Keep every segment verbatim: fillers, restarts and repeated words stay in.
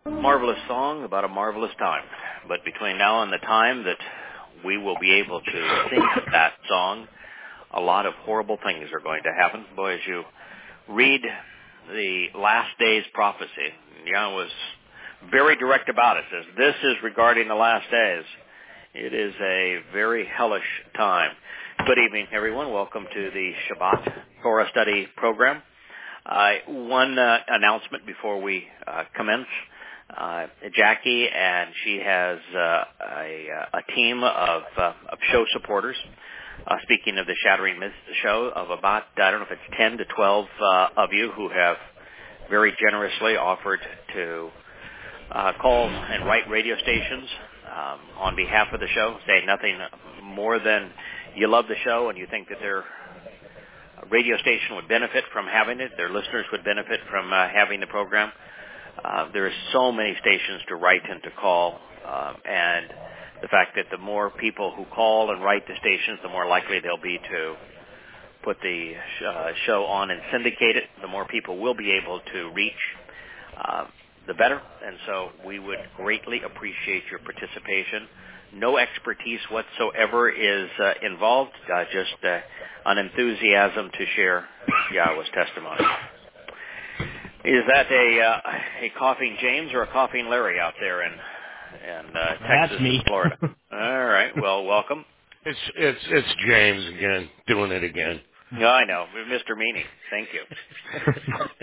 Marvelous song about a marvelous time. But between now and the time that we will be able to sing that song, a lot of horrible things are going to happen. Boy, as you read the last days prophecy, Yahweh was very direct about it. Says, this is regarding the last days. It is a very hellish time. Good evening, everyone. Welcome to the Shabbat Torah Study program. Uh, one uh, announcement before we uh, commence. Uh, Jackie, and she has uh, a, a team of, uh, of show supporters. Uh, speaking of the Shattering Myths show, of about, I don't know if it's ten to twelve uh, of you who have very generously offered to uh, call and write radio stations um, on behalf of the show, saying nothing more than you love the show and you think that their radio station would benefit from having it, their listeners would benefit from uh, having the program. Uh, there are so many stations to write and to call, um, and the fact that the more people who call and write the stations, the more likely they'll be to put the uh, show on and syndicate it, the more people will be able to reach, uh, the better. And so we would greatly appreciate your participation. No expertise whatsoever is uh, involved, uh, just uh, an enthusiasm to share Yahweh's testimony. Is that a uh, a coughing James or a coughing Larry out there in in uh, Texas That's me. and Florida? All right. Well, welcome. It's it's it's James again, doing it again. No, I know, Mister Meany. Thank you.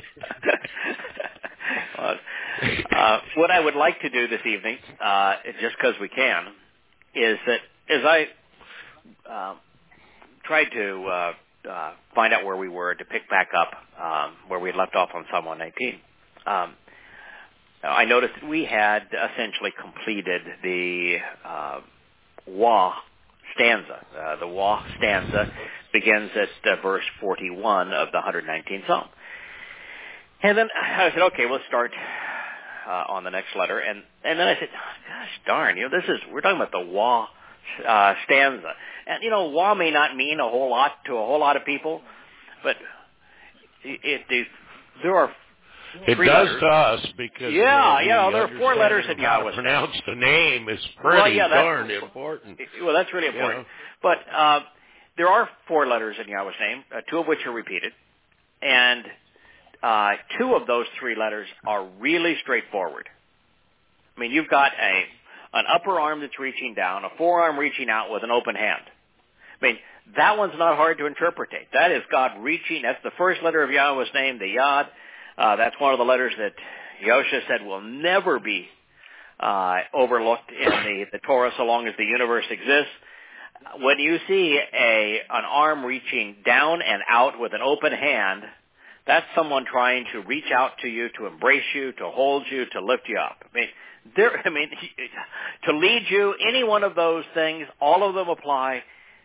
uh, uh, what I would like to do this evening, uh, just because we can, is that as I uh, tried to uh, uh, find out where we were to pick back up um, where we had left off on Psalm one nineteen, um, I noticed that we had essentially completed the uh, Wah stanza. Uh, the Wah stanza begins at uh, verse forty-one of the one hundred nineteenth Psalm. And then I said, okay, let's start uh, on the next letter. And, and then I said, gosh darn, you know, this is, we're talking about the Wah uh, stanza. And, you know, Wah may not mean a whole lot to a whole lot of people, but it, it, it there are It three does letters. to us because yeah, the, you know, the there are four letters in how to Yahweh's pronounce the name is pretty well, yeah, darn important. Well, that's really important. You know? But uh, there are four letters in Yahweh's name, uh, two of which are repeated, and uh, two of those three letters are really straightforward. I mean, you've got a an upper arm that's reaching down, a forearm reaching out with an open hand. I mean, that one's not hard to interpretate. That is God reaching. That's the first letter of Yahweh's name, the Yod. Uh, that's one of the letters that Yosha said will never be uh, overlooked in the, the Torah so long as the universe exists. When you see a an arm reaching down and out with an open hand, that's someone trying to reach out to you, to embrace you, to hold you, to lift you up. I mean, there. I mean, to lead you, any one of those things, all of them apply.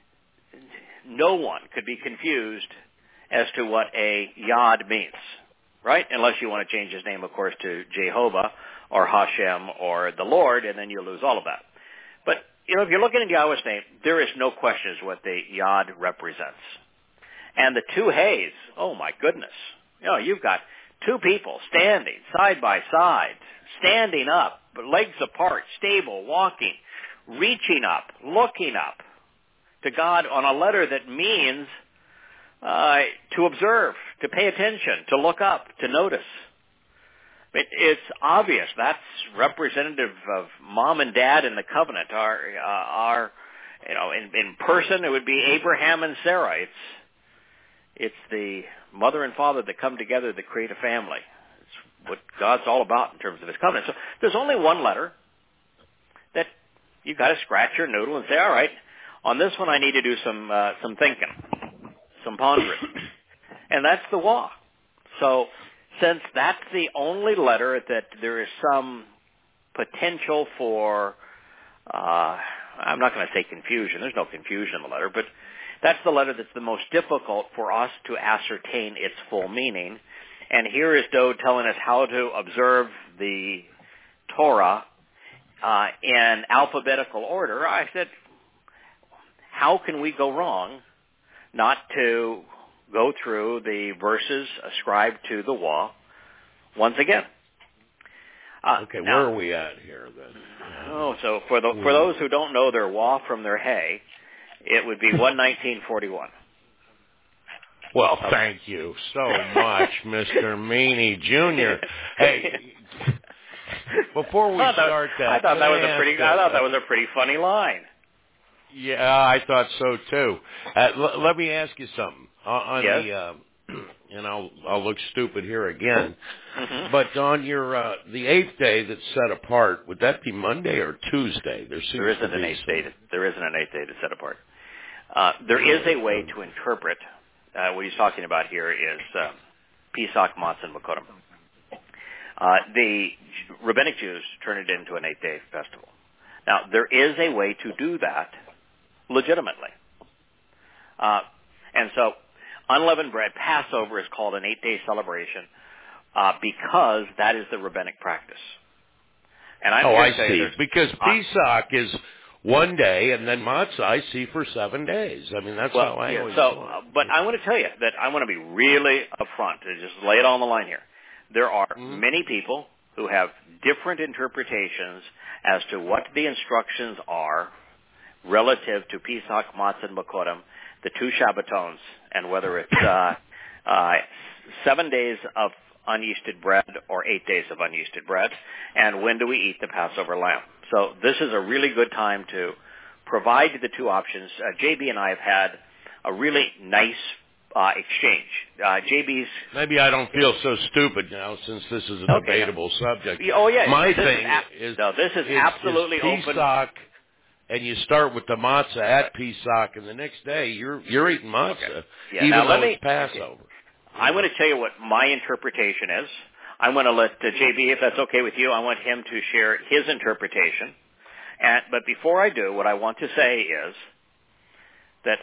No one could be confused as to what a Yod means, right? Unless you want to change his name, of course, to Jehovah or Hashem or the Lord, and then you lose all of that. But, you know, if you're looking at Yahweh's name, there is no question as what the Yod represents. And the two Hays, oh my goodness. You know, you've got two people standing side by side, standing up, legs apart, stable, walking, reaching up, looking up to God on a letter that means uh, to observe, to pay attention, to look up, to notice. It, it's obvious that's representative of mom and dad in the covenant. Our, uh, our, you know, in, in person it would be Abraham and Sarah. It's it's the mother and father that come together to create a family. It's what God's all about in terms of His covenant. So there's only one letter that you've got to scratch your noodle and say, all right, on this one I need to do some uh, some thinking, some pondering, and that's the Wah. So since that's the only letter that there is some potential for, uh, I'm not going to say confusion. There's no confusion in the letter, but that's the letter that's the most difficult for us to ascertain its full meaning. And here is Dode telling us how to observe the Torah uh, in alphabetical order. I said, how can we go wrong not to go through the verses ascribed to the Wah once again? Uh, okay, now, where are we at here then? Oh, so for the for those who don't know their wah from their hay, it would be one nineteen forty-one. Well, okay. Thank you so much, Mister Meany Junior Hey, before we that, start that, I thought that was I a pretty. uh, I thought that was a pretty funny line. Yeah, I thought so too. Uh, l- let me ask you something. Uh, on yes. the, uh, and I'll I'll look stupid here again, mm-hmm. but on your uh, the eighth day that's set apart, would that be Monday or Tuesday? There seems there isn't to be an eighth some... day. To, there isn't an eighth day to set apart. Uh, there is a way to interpret. Uh, what he's talking about here is uh, Pesach, Matzah, and Makotim. Uh, the rabbinic Jews turn it into an eight-day festival. Now, there is a way to do that legitimately. Uh, and so, unleavened bread, Passover is called an eight-day celebration uh, because that is the rabbinic practice. And I'm oh, here I to say see. Because uh, Pesach is one day, and then Matzah I see for seven days. I mean, that's well, how I yeah, always so, thought. uh, but I want to tell you that I want to be really upfront and just lay it on the line here. There are Mm-hmm. many people who have different interpretations as to what the instructions are relative to Pesach, Matzah, and Makotim, the two Shabbatones, and whether it's uh, uh, seven days of unyeasted bread or eight days of unyeasted bread, and when do we eat the Passover lamb. So this is a really good time to provide the two options. Uh, J B and I have had a really nice uh, exchange. Uh, J B's... Maybe I don't feel so stupid now since this is a okay, debatable no. subject. Oh, yeah. My this thing is, ab- is... No, this is is, absolutely is open... Pesach, and you start with the matzah at Pesach, and the next day you're you're eating matzah, okay. yeah, even now though let me, it's Passover. Okay. I'm going to tell you what my interpretation is. I'm going to let uh, J B, if that's okay with you, I want him to share his interpretation. And, but before I do, what I want to say is that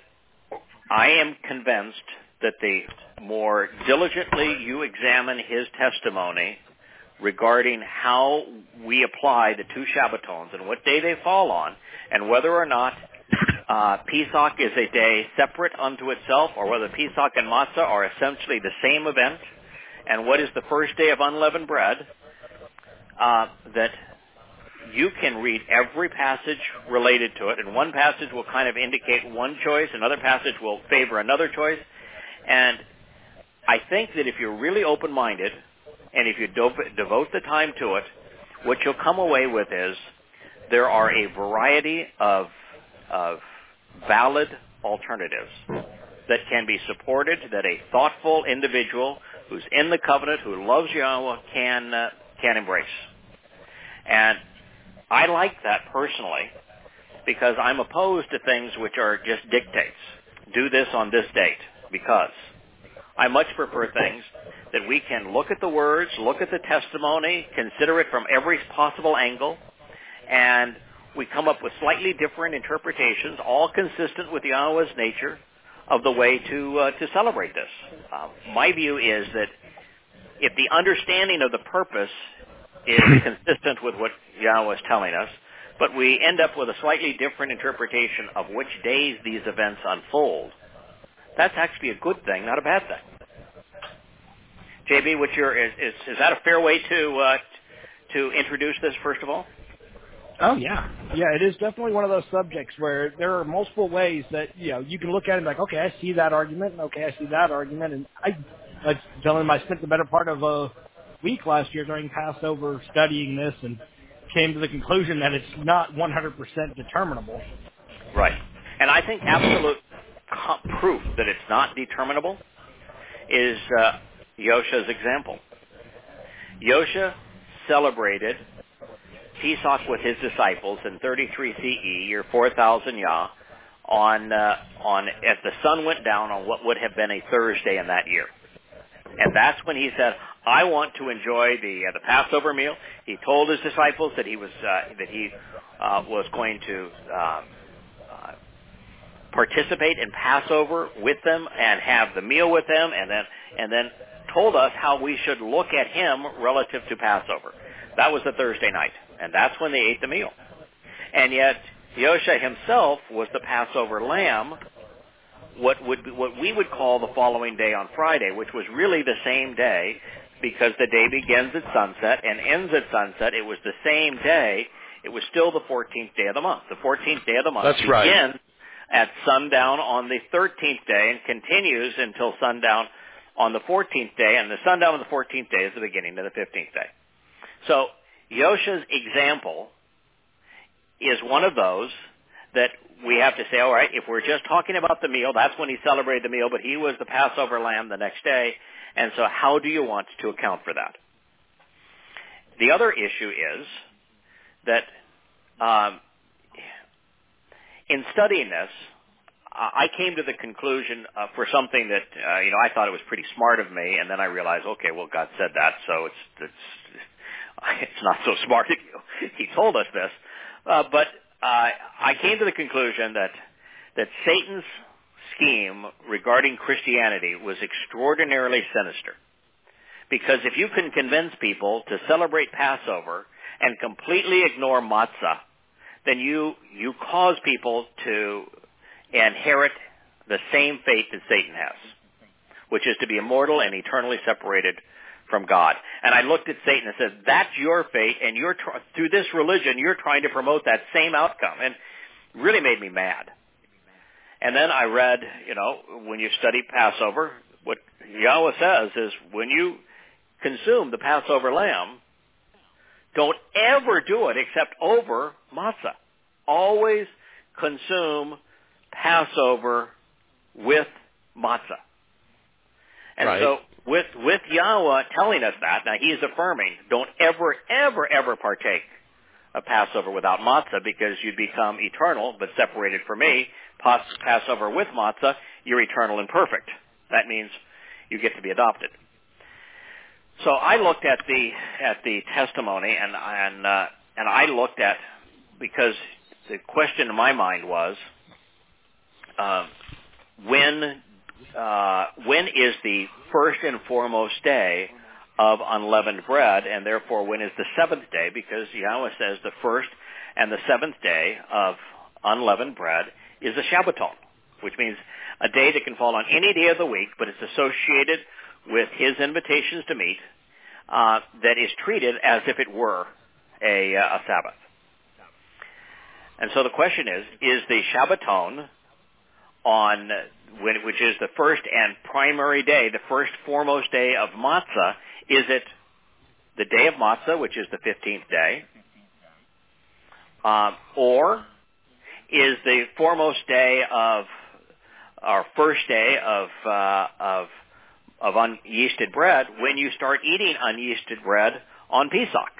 I am convinced that the more diligently you examine his testimony regarding how we apply the two Shabbatones and what day they fall on, and whether or not uh, Pesach is a day separate unto itself, or whether Pesach and Matzah are essentially the same event, and what is the first day of unleavened bread, uh, that you can read every passage related to it, and one passage will kind of indicate one choice, another passage will favor another choice, and I think that if you're really open-minded, and if you do- devote the time to it, what you'll come away with is there are a variety of, of valid alternatives that can be supported, that a thoughtful individual who's in the covenant, who loves Yahweh, can uh, can embrace. And I like that personally because I'm opposed to things which are just dictates. Do this on this date because I much prefer things that we can look at the words, look at the testimony, consider it from every possible angle, and we come up with slightly different interpretations, all consistent with Yahweh's nature of the way to uh, to celebrate this. Uh, my view is that if the understanding of the purpose is consistent with what Yahweh is telling us, but we end up with a slightly different interpretation of which days these events unfold, that's actually a good thing, not a bad thing. J B, what's your, is, is, is that a fair way to uh, to introduce this, first of all? Oh, yeah. Yeah, it is definitely one of those subjects where there are multiple ways that, you know, you can look at it and be like, okay, I see that argument, and okay, I see that argument. And I, I was telling him I spent the better part of a week last year during Passover studying this and came to the conclusion that it's not one hundred percent determinable. Right. And I think absolute co- proof that it's not determinable is uh, Yosha's example. Yosha celebrated Pesach with his disciples in thirty-three C E, year four thousand Yah, on uh, on as the sun went down on what would have been a Thursday in that year, and that's when he said, "I want to enjoy the uh, the Passover meal." He told his disciples that he was uh, that he uh, was going to um, uh, participate in Passover with them and have the meal with them, and then and then told us how we should look at him relative to Passover. That was the Thursday night, and that's when they ate the meal. And yet, Yosha himself was the Passover lamb, what would be, what we would call the following day on Friday, which was really the same day because the day begins at sunset and ends at sunset. It was the same day. It was still the fourteenth day of the month. The fourteenth day of the month That's begins right. at sundown on the thirteenth day and continues until sundown on the fourteenth day, and the sundown on the fourteenth day is the beginning of the fifteenth day. So Yosha's example is one of those that we have to say, all right, if we're just talking about the meal, that's when he celebrated the meal, but he was the Passover lamb the next day, and so how do you want to account for that? The other issue is that um, in studying this, I came to the conclusion uh, for something that, uh, you know, I thought it was pretty smart of me, and then I realized, okay, well, God said that, so it's it's, it's not so smart of you. He told us this. Uh, but uh, I came to the conclusion that that Satan's scheme regarding Christianity was extraordinarily sinister. Because if you can convince people to celebrate Passover and completely ignore matzah, then you you cause people to inherit the same fate that Satan has, which is to be immortal and eternally separated from God. And I looked at Satan and said, that's your fate, and you're tr- through this religion, you're trying to promote that same outcome. And it really made me mad. And then I read, you know, when you study Passover, what Yahweh says is when you consume the Passover lamb, don't ever do it except over matzah. Always consume Passover with matzah. And right. so with with Yahweh telling us that, now he's affirming, don't ever, ever, ever partake of Passover without matzah because you'd become eternal but separated from me. Pas- Passover with matzah, you're eternal and perfect. That means you get to be adopted. So I looked at the at the testimony and and uh, and I looked at, because the question in my mind was, uh, when uh, when is the first and foremost day of unleavened bread, and therefore when is the seventh day? Because Yahweh says the first and the seventh day of unleavened bread is a Shabbaton, which means a day that can fall on any day of the week, but it's associated with his invitations to meet, uh, that is treated as if it were a, uh, a Sabbath. And so the question is, is the Shabbaton on, when, which is the first and primary day, the first foremost day of Matzah, is it the day of Matzah, which is the fifteenth day, um, or is the foremost day of, our first day of, uh, of, of unyeasted bread when you start eating unyeasted bread on Pesach?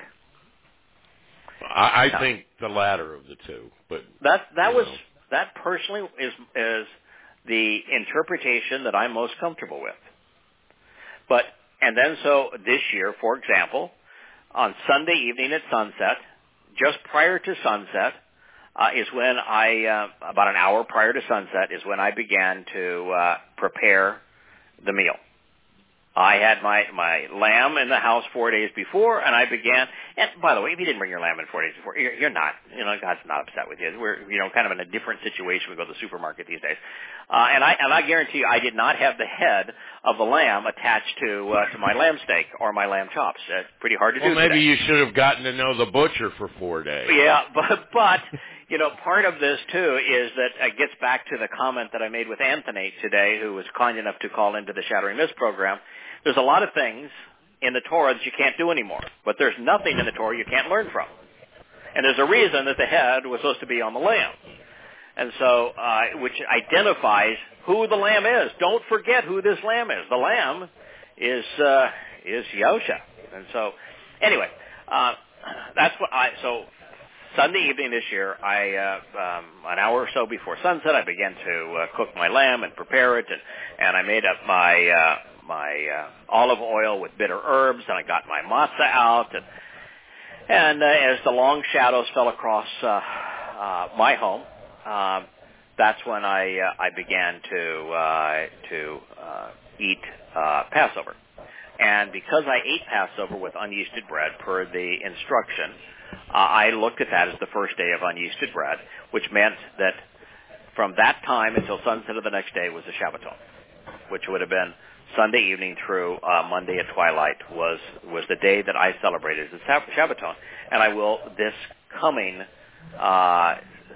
I, I think the latter of the two, but that that was know. that personally is is the interpretation that I'm most comfortable with. But and then so this year, for example, on Sunday evening at sunset, just prior to sunset, uh, is when I uh, about an hour prior to sunset is when I began to uh, prepare the meal. I had my, my lamb in the house four days before, and I began, and by the way, if you didn't bring your lamb in four days before, you're, you're not, you know, God's not upset with you. We're, you know, kind of in a different situation. We go to the supermarket these days. Uh, and I, and I guarantee you, I did not have the head of the lamb attached to, uh, to my lamb steak or my lamb chops. It's pretty hard to well, do maybe today. you should have gotten to know the butcher for four days. Yeah, but, but, you know, part of this, too, is that it gets back to the comment that I made with Anthony today, who was kind enough to call into the Shattering Myths program. There's a lot of things in the Torah that you can't do anymore, but there's nothing in the Torah you can't learn from. And there's a reason that the head was supposed to be on the lamb. And so, uh, which identifies who the lamb is. Don't forget who this lamb is. The lamb is, uh, is Yosha. And so, anyway, uh, that's what I, so Sunday evening this year, I, uh, um, an hour or so before sunset, I began to uh, cook my lamb and prepare it, and, and I made up my, uh, my uh, olive oil with bitter herbs, and I got my matzah out, and, and uh, as the long shadows fell across uh, uh, my home, um, that's when I uh, I began to uh, to uh, eat uh, Passover, and because I ate Passover with unyeasted bread per the instruction, uh, I looked at that as the first day of unyeasted bread, which meant that from that time until sunset of the next day was a Shabbaton, which would have been Sunday evening through uh, Monday at twilight was was the day that I celebrated the Shabbaton, and I will this coming uh,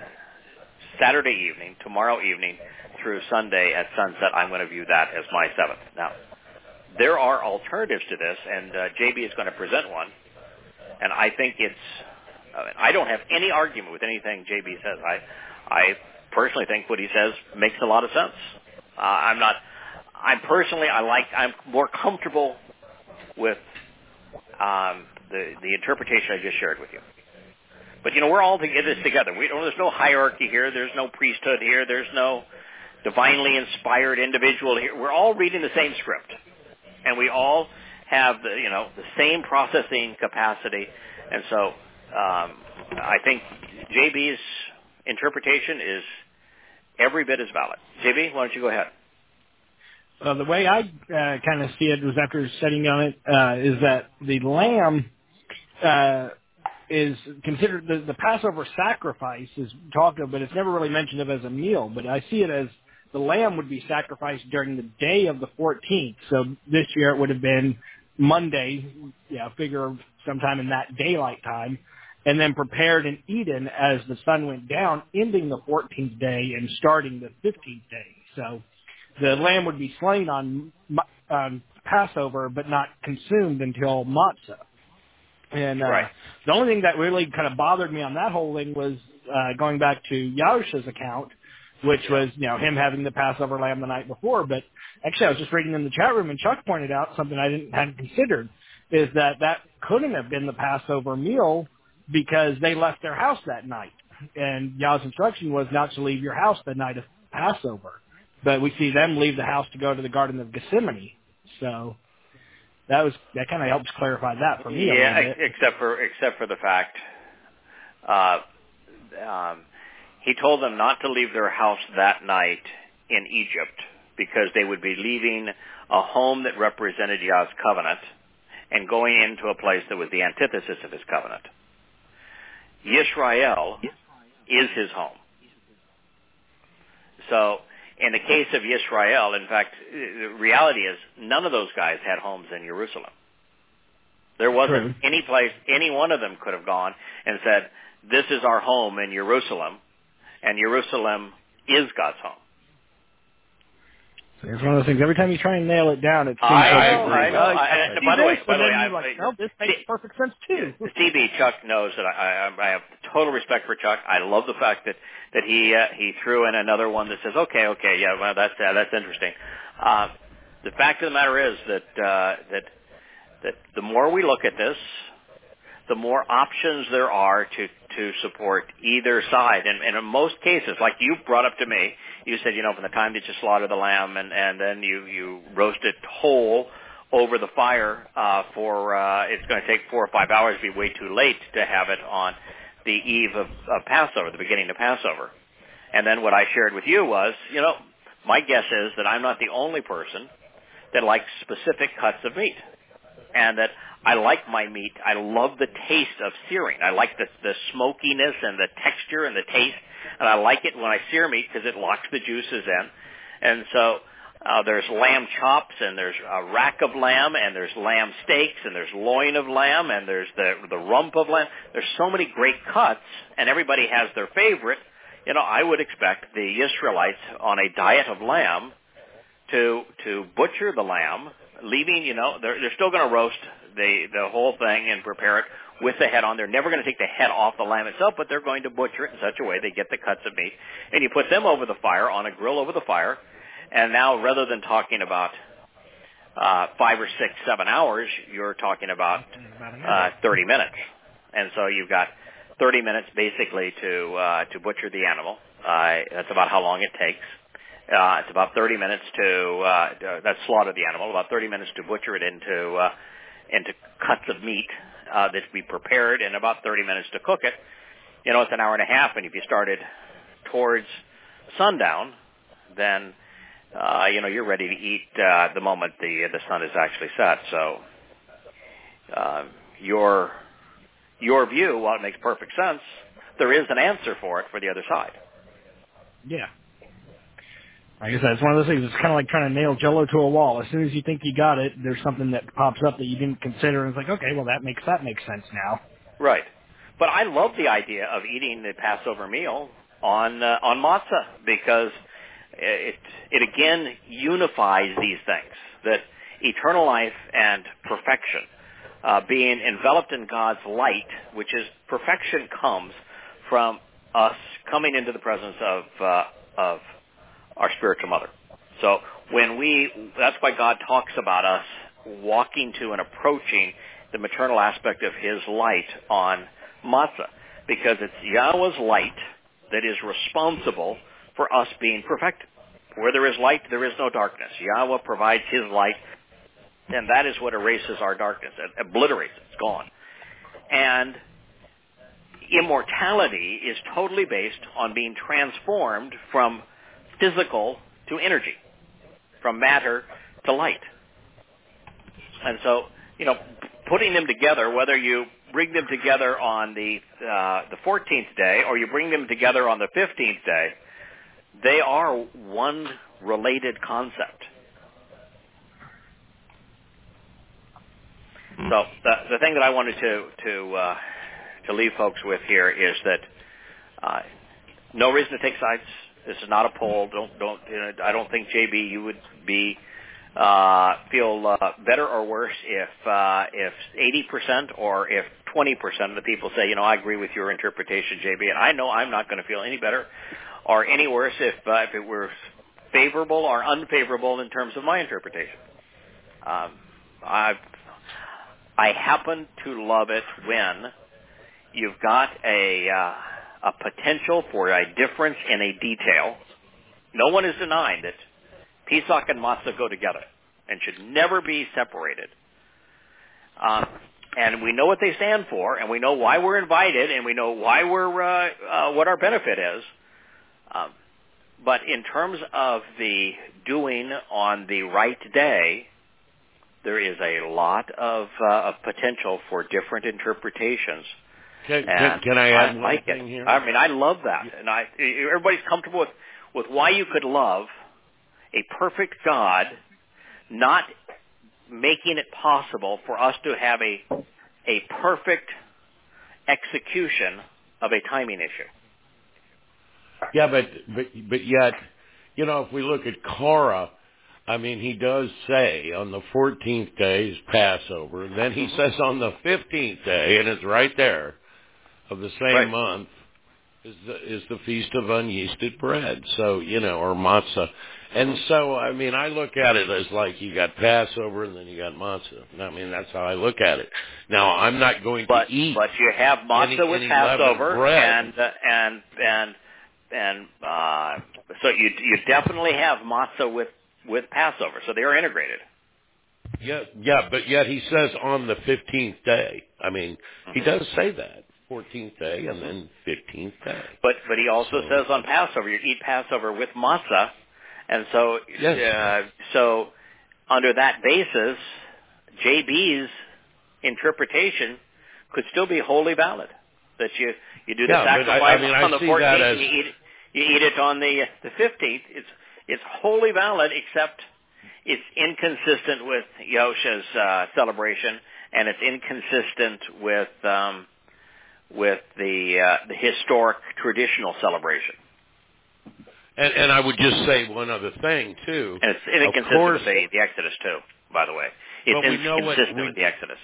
Saturday evening, tomorrow evening through Sunday at sunset, I'm going to view that as my seventh. Now, there are alternatives to this, and uh, J B is going to present one, and I think it's. Uh, I don't have any argument with anything J B says. I I personally think what he says makes a lot of sense. Uh, I'm not. I'm personally, I like, I'm more comfortable with um, the the interpretation I just shared with you. But, you know, we're all in this together. We don't, there's no hierarchy here. There's no priesthood here. There's no divinely inspired individual here. We're all reading the same script. And we all have, the, you know, the same processing capacity. And so um, I think J B's interpretation is every bit as valid. J B, why don't you go ahead? Uh, the way I uh, kind of see it was after studying on it uh, is that the lamb uh, is considered the, the Passover sacrifice is talked of, but it's never really mentioned of as a meal. But I see it as the lamb would be sacrificed during the day of the fourteenth. So this year it would have been Monday, yeah, figure of sometime in that daylight time, and then prepared and eaten as the sun went down, ending the fourteenth day and starting the fifteenth day. So the lamb would be slain on um, Passover, but not consumed until matzah. And uh, right. the only thing that really kind of bothered me on that whole thing was uh, going back to Yahusha's account, which yeah. was, you know, him having the Passover lamb the night before. But actually, I was just reading in the chat room, and Chuck pointed out something I didn't hadn't considered, is that that couldn't have been the Passover meal because they left their house that night. And Yah's instruction was not to leave your house the night of Passover. But we see them leave the house to go to the Garden of Gethsemane. So that was that kind of helps clarify that for me yeah, a little bit. except for except for the fact uh, um, he told them not to leave their house that night in Egypt because they would be leaving a home that represented Yah's covenant and going into a place that was the antithesis of his covenant. Yisrael is his home. So in the case of Yisrael, in fact, the reality is none of those guys had homes in Jerusalem. There wasn't True. any place, any one of them could have gone and said, this is our home in Jerusalem, and Jerusalem is God's home. So it's one of those things. Every time you try and nail it down, it seems I like know, I know. I, and by the way, by the way, I, like, no, this makes perfect sense too. C B Chuck knows that I, I, I have total respect for Chuck. I love the fact that that he uh, he threw in another one that says, okay, okay, yeah, well, that's uh, that's interesting. Uh, the fact of the matter is that uh, that that the more we look at this, the more options there are to to support either side. And, and in most cases, like you brought up to me, you said, you know, from the time that you slaughter the lamb and, and then you, you roast it whole over the fire uh, for, uh, it's going to take four or five hours, be way too late to have it on the eve of, of Passover, the beginning of Passover. And then what I shared with you was, you know, my guess is that I'm not the only person that likes specific cuts of meat. And that I like my meat. I love the taste of searing. I like the, the smokiness and the texture and the taste. And I like it when I sear meat because it locks the juices in. And so uh, there's lamb chops and there's a rack of lamb and there's lamb steaks and there's loin of lamb and there's the, the rump of lamb. There's so many great cuts and everybody has their favorite. You know, I would expect the Israelites on a diet of lamb to to butcher the lamb, leaving, you know, they're, they're still going to roast the, the whole thing and prepare it with the head on. They're never going to take the head off the lamb itself, but they're going to butcher it in such a way they get the cuts of meat. And you put them over the fire, on a grill over the fire, and now rather than talking about uh, five or six, seven hours, you're talking about uh, thirty minutes. And so you've got thirty minutes basically to uh, to butcher the animal. Uh, that's about how long it takes. Uh, it's about thirty minutes to, uh, to that's slaughter the animal. About thirty minutes to butcher it into uh, into cuts of meat uh, that be prepared, and about thirty minutes to cook it. You know, it's an hour and a half, and if you started towards sundown, then uh, you know you're ready to eat uh, the moment the the sun is actually set. So uh, your your view, while it makes perfect sense, there is an answer for it for the other side. Yeah. Like I said, it's one of those things. It's kind of like trying to nail Jello to a wall. As soon as you think you got it, there's something that pops up that you didn't consider, and it's like, okay, well that makes that makes sense now. Right. But I love the idea of eating the Passover meal on uh, on matzah because it it again unifies these things, that eternal life and perfection, uh, being enveloped in God's light, which is perfection, comes from us coming into the presence of uh, of our spiritual mother. So when we, that's why God talks about us walking to and approaching the maternal aspect of His light on matzah, because it's Yahweh's light that is responsible for us being perfected. Where there is light, there is no darkness. Yahweh provides His light, and that is what erases our darkness. It obliterates it. It's gone. And immortality is totally based on being transformed from physical to energy, from matter to light. And so, you know, putting them together, whether you bring them together on the uh, the fourteenth day or you bring them together on the fifteenth day, they are one related concept. So the the thing that I wanted to to uh, to leave folks with here is that uh, no reason to take sides. This is not a poll. Don't don't. You know, I don't think J B you would be uh, feel uh, better or worse if uh, if eighty percent or if twenty percent of the people say, you know, I agree with your interpretation, J B. And I know I'm not going to feel any better or any worse if uh, if it were favorable or unfavorable in terms of my interpretation. Um, I I happen to love it when you've got a uh, a potential for a difference in a detail. No one is denying that Pesach and Matzah go together and should never be separated. Um, and we know what they stand for, and we know why we're invited, and we know why we're uh, uh, what our benefit is. Um, but in terms of the doing on the right day, there is a lot of, uh, of potential for different interpretations. Can, can, can I add I one like thing it. here? I mean, I love that, and I everybody's comfortable with, with why you could love a perfect God, not making it possible for us to have a a perfect execution of a timing issue. Yeah, but but but yet, you know, if we look at Korah, I mean, he does say on the fourteenth day is Passover, and then he says on the fifteenth day, and it's right there, of the same Right. month, is the, is the Feast of Unyeasted Bread. So, you know, or matzah. And so, I mean, I look at it as like you got Passover and then you got matzah. I mean, that's how I look at it. Now, I'm not going but, to eat. But you have matzah any, with any Passover, bread. and uh, and and and uh, so you you definitely have matzah with with Passover. So they are integrated. Yeah, yeah, but yet he says on the fifteenth day. I mean, he does say that. fourteenth day and then fifteenth day. But but he also so, says on Passover, you eat Passover with matzah. And so, yes. uh, so under that basis, J B's interpretation could still be wholly valid. That you, you do the yeah, sacrifice I, I mean, on I the fourteenth, as... and you eat, you eat it on the the fifteenth. It's it's wholly valid, except it's inconsistent with Yosha's uh, celebration, and it's inconsistent with um, with the uh, the historic traditional celebration. And, and I would just say one other thing, too. And it's inconsistent of course, with the, the Exodus, too, by the way. It's but we know inconsistent what we, with the Exodus.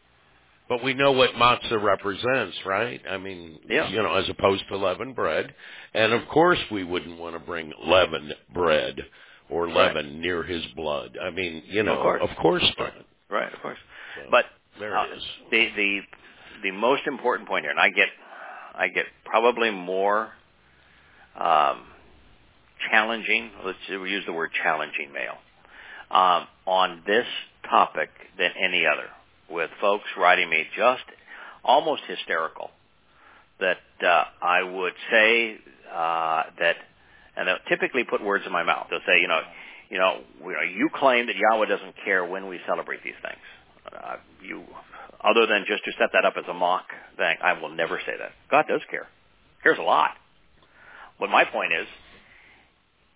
But we know what matzah represents, right? I mean, yeah. you know, as opposed to leavened bread. And, of course, we wouldn't want to bring leavened bread or leaven right. near his blood. I mean, you know, of course, of course not. Right, right of course. So, but there uh, it is. The, the, the most important point here, and I get, I get probably more um, challenging, let's use the word challenging mail, um, on this topic than any other, with folks writing me just almost hysterical that uh, I would say uh, that, and they'll typically put words in my mouth. They'll say, you know, you know, you claim that Yahweh doesn't care when we celebrate these things. Uh, you, other than just to set that up as a mock thing, I will never say that. God does care. Cares a lot. But my point is,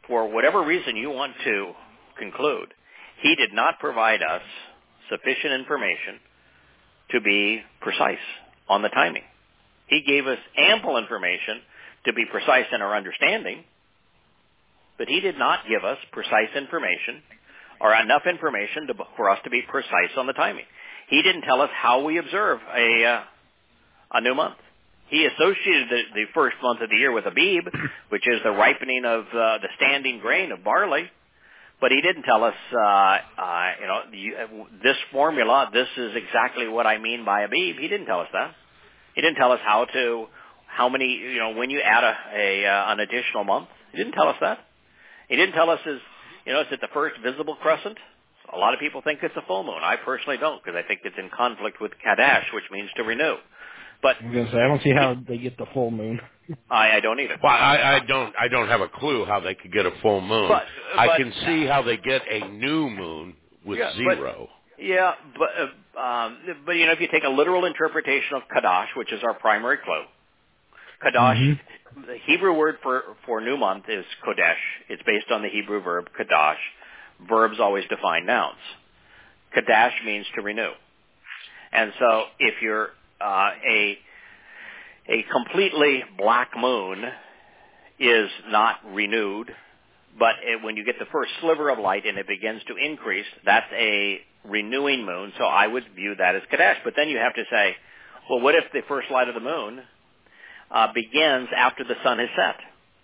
for whatever reason you want to conclude, he did not provide us sufficient information to be precise on the timing. He gave us ample information to be precise in our understanding, but he did not give us precise information or enough information to, for us to be precise on the timing. He didn't tell us how we observe a uh, a new month. He associated the, the first month of the year with Abib, which is the ripening of uh, the standing grain of barley, but he didn't tell us, uh, uh, you know, you, this formula, this is exactly what I mean by Abib. He didn't tell us that. He didn't tell us how to, how many, you know, when you add a, a uh, an additional month. He didn't tell us that. He didn't tell us, is, you know, is it the first visible crescent? A lot of people think it's a full moon. I personally don't, because I think it's in conflict with Kadash, which means to renew. But I was gonna say, I don't see how they get the full moon. I, I don't either. Well, I, I don't. I don't have a clue how they could get a full moon. But, I but, can see how they get a new moon with yeah, zero. But, yeah, but uh, um, but you know, if you take a literal interpretation of Kadash, which is our primary clue, Kadash, mm-hmm. the Hebrew word for for new month is Kodesh. It's based on the Hebrew verb Kadash. Verbs always define nouns. Kadash means to renew, and so if you're uh, a a completely black moon is not renewed, but it, when you get the first sliver of light and it begins to increase, that's a renewing moon. So I would view that as Kadash. But then you have to say, well, what if the first light of the moon uh, begins after the sun has set?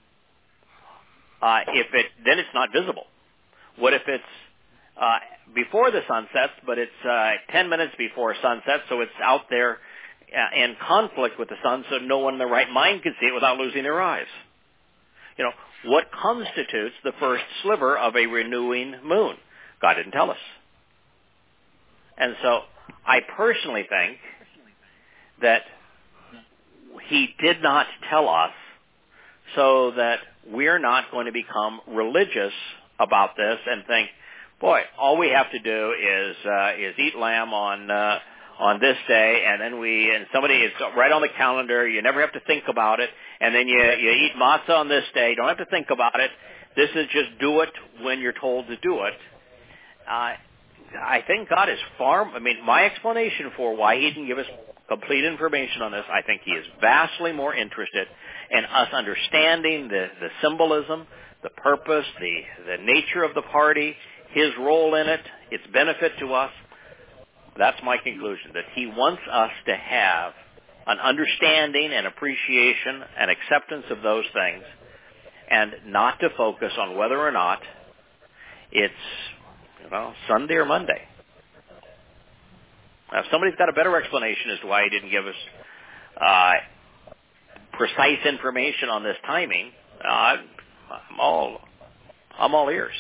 Uh, if it then it's not visible. What if it's uh, before the sun sets, but it's uh, ten minutes before sunset, so it's out there uh, in conflict with the sun, so no one in their right mind can see it without losing their eyes? You know, what constitutes the first sliver of a renewing moon? God didn't tell us. And so I personally think that he did not tell us so that we're not going to become religious about this and think, boy, all we have to do is uh, is eat lamb on uh, on this day, and then we and somebody it's right on the calendar. You never have to think about it, and then you you eat matzah on this day. You don't have to think about it. This is just do it when you're told to do it. Uh, I think God is far. I mean, my explanation for why He didn't give us complete information on this, I think He is vastly more interested in us understanding the the symbolism, the purpose, the the nature of the party, His role in it, its benefit to us. That's my conclusion, that He wants us to have an understanding and appreciation and acceptance of those things, and not to focus on whether or not it's, you know, Sunday or Monday. Now, if somebody's got a better explanation as to why He didn't give us uh, precise information on this timing, uh, I'm all I'm all ears.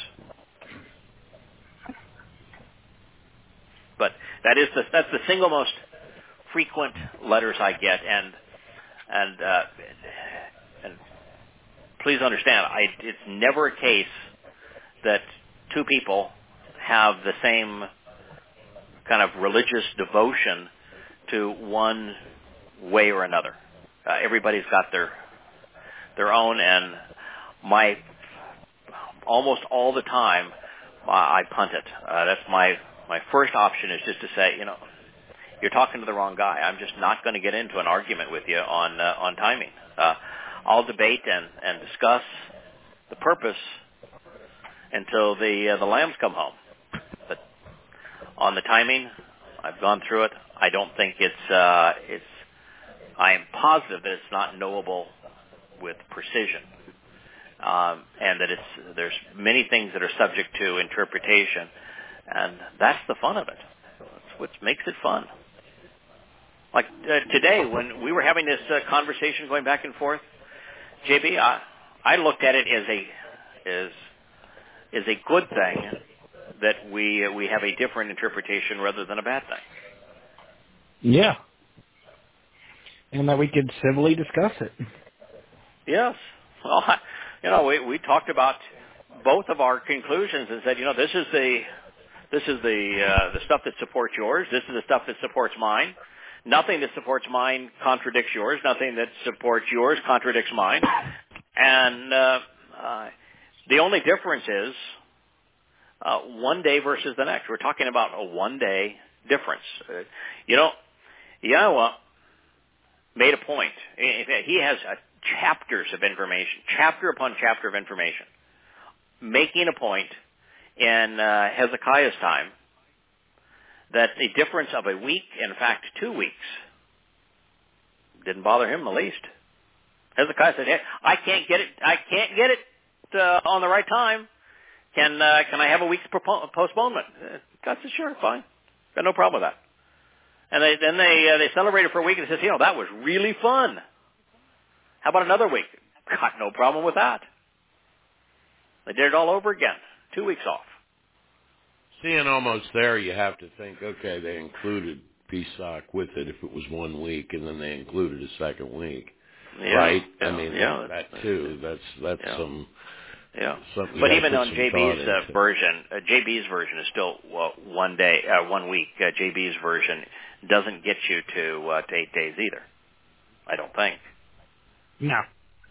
But that is the that's the single most frequent letters I get, and and uh, and please understand, I, it's never a case that two people have the same kind of religious devotion to one way or another. Uh, everybody's got their their own, and my almost all the time uh, I punt it. Uh, that's my my first option is just to say, you know, you're talking to the wrong guy. I'm just not going to get into an argument with you on uh, on timing. Uh, I'll debate and, and discuss the purpose until the uh, the lambs come home. But on the timing, I've gone through it. I don't think it's uh, it's. I am positive that it's not knowable with precision, um, and that it's there's many things that are subject to interpretation, and that's the fun of it. That's what makes it fun. Like uh, today, when we were having this uh, conversation going back and forth, J B, I, I looked at it as a as is a good thing that we uh, we have a different interpretation rather than a bad thing. Yeah. And that we could civilly discuss it. Yes. Well, I, you know, we we talked about both of our conclusions and said, you know, this is the this is the uh, the stuff that supports yours. This is the stuff that supports mine. Nothing that supports mine contradicts yours. Nothing that supports yours contradicts mine. And uh, uh, The only difference is uh, one day versus the next. We're talking about a one-day difference. Uh, you know, Yahweh made a point. He has uh, chapters of information, chapter upon chapter of information, making a point in uh, Hezekiah's time that the difference of a week, in fact, two weeks, didn't bother him the least. Hezekiah said, "Hey, I can't get it. I can't get it uh, on the right time. Can uh, can I have a week's propo- postponement?" Uh, God said, "Sure, fine. Got no problem with that." And they, then they uh, they celebrated for a week and says, "You know, that was really fun. How about another week?" Got no problem with that. They did it all over again. Two weeks off. Seeing almost there, you have to think, okay, they included Pesach with it if it was one week, and then they included a second week, yeah, right? Yeah, I mean, yeah, that, that too. That's that's yeah. some. Yeah, something but you even put on some J thought B's uh, into. version, uh, J B's version is still well, one day, uh, one week. Uh, J B's version doesn't get you to, uh, to eight days either. I don't think. No.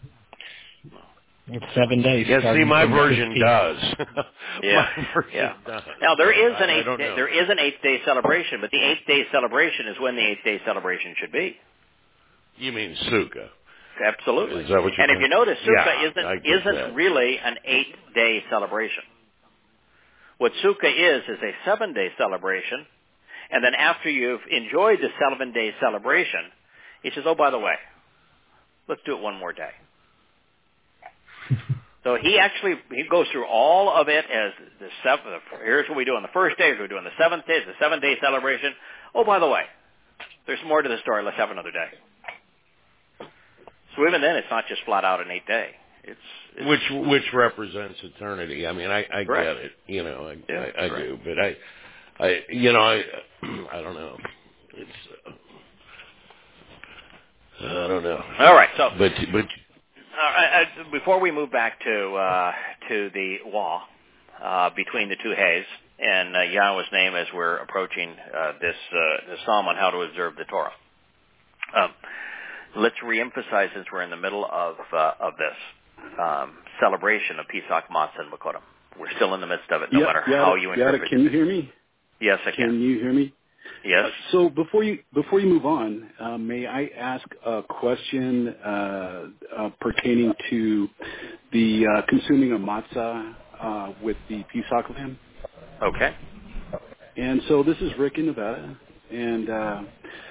It's seven days. Yeah, see, my version does. yeah, my version yeah. does. Now there is I, an I eight. don't Day, know. there is an eight-day celebration, but the eight-day celebration is when the eight-day celebration should be. You mean Sukkah? Absolutely. Is that what you and mean? if you notice, Sukkah Yeah, isn't isn't isn't really an eight-day celebration. What Sukkah is is a seven-day celebration, and then after you've enjoyed the seven-day celebration, he says, "Oh, by the way, let's do it one more day." So he actually he goes through all of it as the seventh. Here's what we do on the first day. Here's what we do on the seventh day. It's the seven-day celebration. Oh, by the way, there's more to the story. Let's have another day. So even then, it's not just flat out an eight day. It's, it's which which represents eternity. I mean, I, I get it. You know, I yeah, I, I do, but I I you know I I don't know. It's uh, I don't know. All right. So, but but. Uh, uh, before we move back to uh, to the law uh, between the two hays and uh, Yahweh's name as we're approaching uh, this uh, this psalm on how to observe the Torah, um, let's reemphasize since we're in the middle of uh, of this um, celebration of Pesach, Matzah, and Makodim. We're still in the midst of it, no yeah, matter Yada, how you interpret Yada, can it. you hear me? Yes, I can. Can you hear me? Yes. Uh, so before you before you move on, uh, may I ask a question uh, uh, pertaining to the uh, consuming of matzah uh, with the Pesach lamb? Okay. And so this is Rick in Nevada, and uh,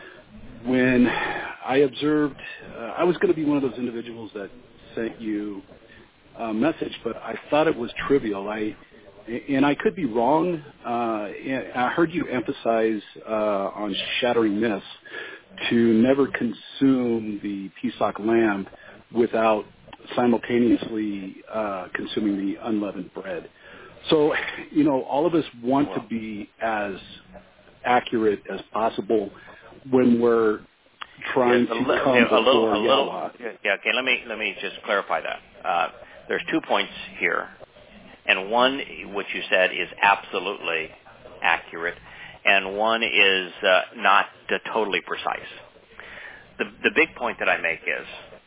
when I observed, uh, I was going to be one of those individuals that sent you a message, but I thought it was trivial. I And I could be wrong. Uh, I heard you emphasize uh, on Shattering Myths to never consume the Pesach lamb without simultaneously uh, consuming the unleavened bread. So, you know, all of us want to be as accurate as possible when we're trying Yes, a to li- come yeah, a before little, a Yahweh. little, yeah, okay, let me, let me just clarify that. Uh, there's two points here. And one, which you said, is absolutely accurate, and one is uh, not uh, totally precise. The, the big point that I make is,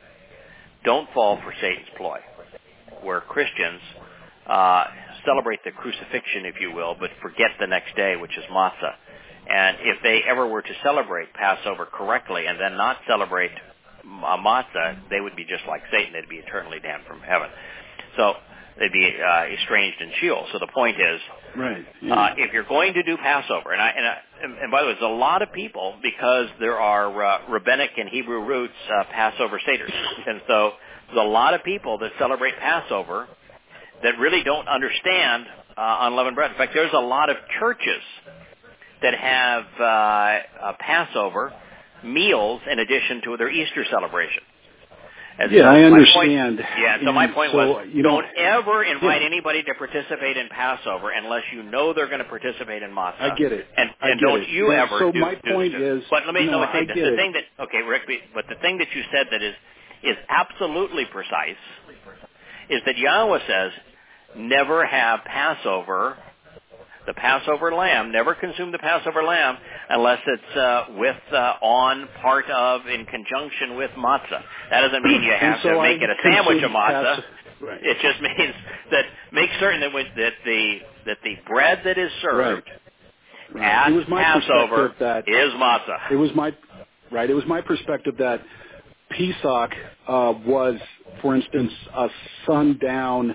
don't fall for Satan's ploy, where Christians uh, celebrate the crucifixion, if you will, but forget the next day, which is Matzah. And if they ever were to celebrate Passover correctly and then not celebrate uh, Matzah, they would be just like Satan. They'd be eternally damned from heaven. So they'd be uh, estranged in Sheol. So the point is, right. Yeah. uh, if you're going to do Passover, and, I, and, I, and, and by the way, there's a lot of people, because there are uh, rabbinic and Hebrew roots, uh, Passover Seders. And so there's a lot of people that celebrate Passover that really don't understand uh, unleavened bread. In fact, there's a lot of churches that have uh, uh, Passover meals in addition to their Easter celebration. And yeah, so I My understand. point, yeah, so my point so, was, you know, don't ever invite yeah. anybody to participate in Passover unless you know they're going to participate in Matzah. I get it. And, I and get don't it. you so, ever so do my do, point do. is, But let me, no, let me say I this. get The it. thing that, okay, Rick, but the thing that you said that is, is absolutely precise is that Yahweh says, never have Passover, the Passover lamb, never consume the Passover lamb unless it's uh, with, uh, on, part of, in conjunction with matzah. That doesn't mean you have so to make I it a sandwich of consumed matzah. Pas- Right. It just means that make certain that when, that the that the bread that is served right. at Right. It was my Passover perspective that is matzah. It was my right. It was my perspective that Pesach uh, was, for instance, a sundown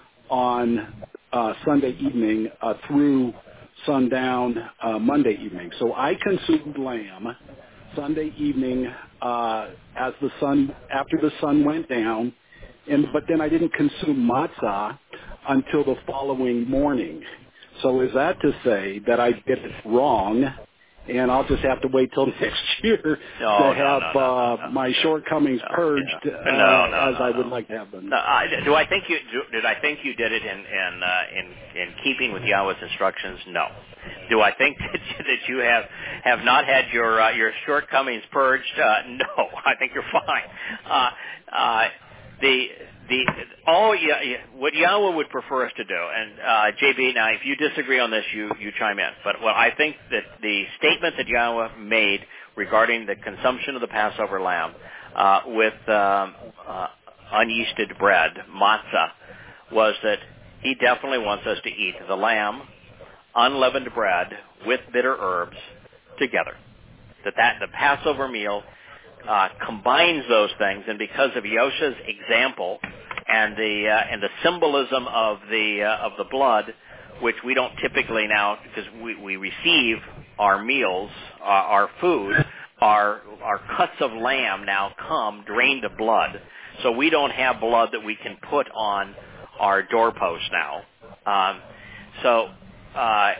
on uh, Sunday evening uh, through sundown uh, Monday evening. So I consumed lamb Sunday evening uh, as the sun after the sun went down, and but then I didn't consume matzah until the following morning. So is that to say that I did it wrong? And I'll just have to wait till next year no, to no, have no, no, uh, no, no, my no, shortcomings no, purged no, uh, no, no, as no, I no. would like to have them. No, I, do I think you do, did I think you did it in in, uh, in in keeping with Yahweh's instructions? No. Do I think that you, that you have have not had your uh, your shortcomings purged? Uh, no, I think you're fine. Uh, uh, the the all what Yahweh would prefer us to do, and uh, J B, now if you disagree on this, you you chime in. But well, I think that the statement that Yahweh made regarding the consumption of the Passover lamb uh, with um, uh, unyeasted bread, matzah, was that he definitely wants us to eat the lamb, unleavened bread with bitter herbs together. That that the Passover meal uh, combines those things, and because of Yosha's example and the uh, and the symbolism of the uh, of the blood, which we don't typically now, because we, we receive our meals, uh, our food, our our cuts of lamb now come drained of blood, so we don't have blood that we can put on our doorpost now. Um, so. Uh,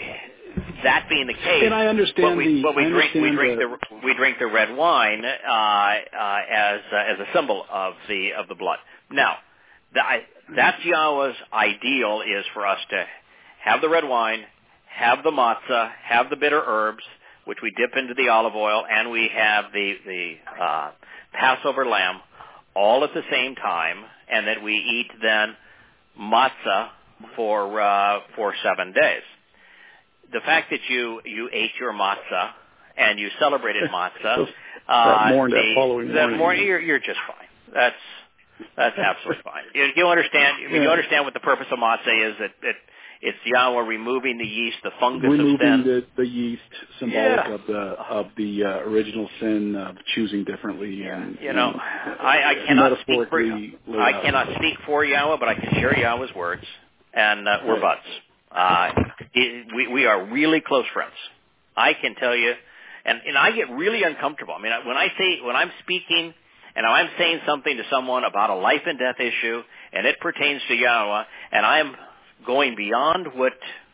That being the case, and I understand what we, the, what we I drink, we drink the, the we drink the red wine uh, uh, as uh, as a symbol of the of the blood. Now, the, I, that's Yahweh's ideal is for us to have the red wine, have the matzah, have the bitter herbs, which we dip into the olive oil, and we have the the uh, Passover lamb, all at the same time, and that we eat then matzah for uh, for seven days. The fact that you, you ate your matzah and you celebrated matzah, uh, that morning, the, that following that morning, morning you're, you're just fine. That's that's absolutely fine. You, you understand? I mean, you understand what the purpose of matzah is? That it, it's Yahweh removing the yeast, the fungus removing of sin. the, the yeast, symbolic yeah. of the of the uh, original sin of choosing differently. Yeah. And you know, and I, I cannot speak for I out. cannot speak for Yahweh, but I can share Yahweh's words, and uh, we're right. buds. Uh, it, we, we are really close friends. I can tell you, and, and I get really uncomfortable. I mean, when I say, when I'm speaking and I'm saying something to someone about a life and death issue and it pertains to Yahweh and I'm going beyond what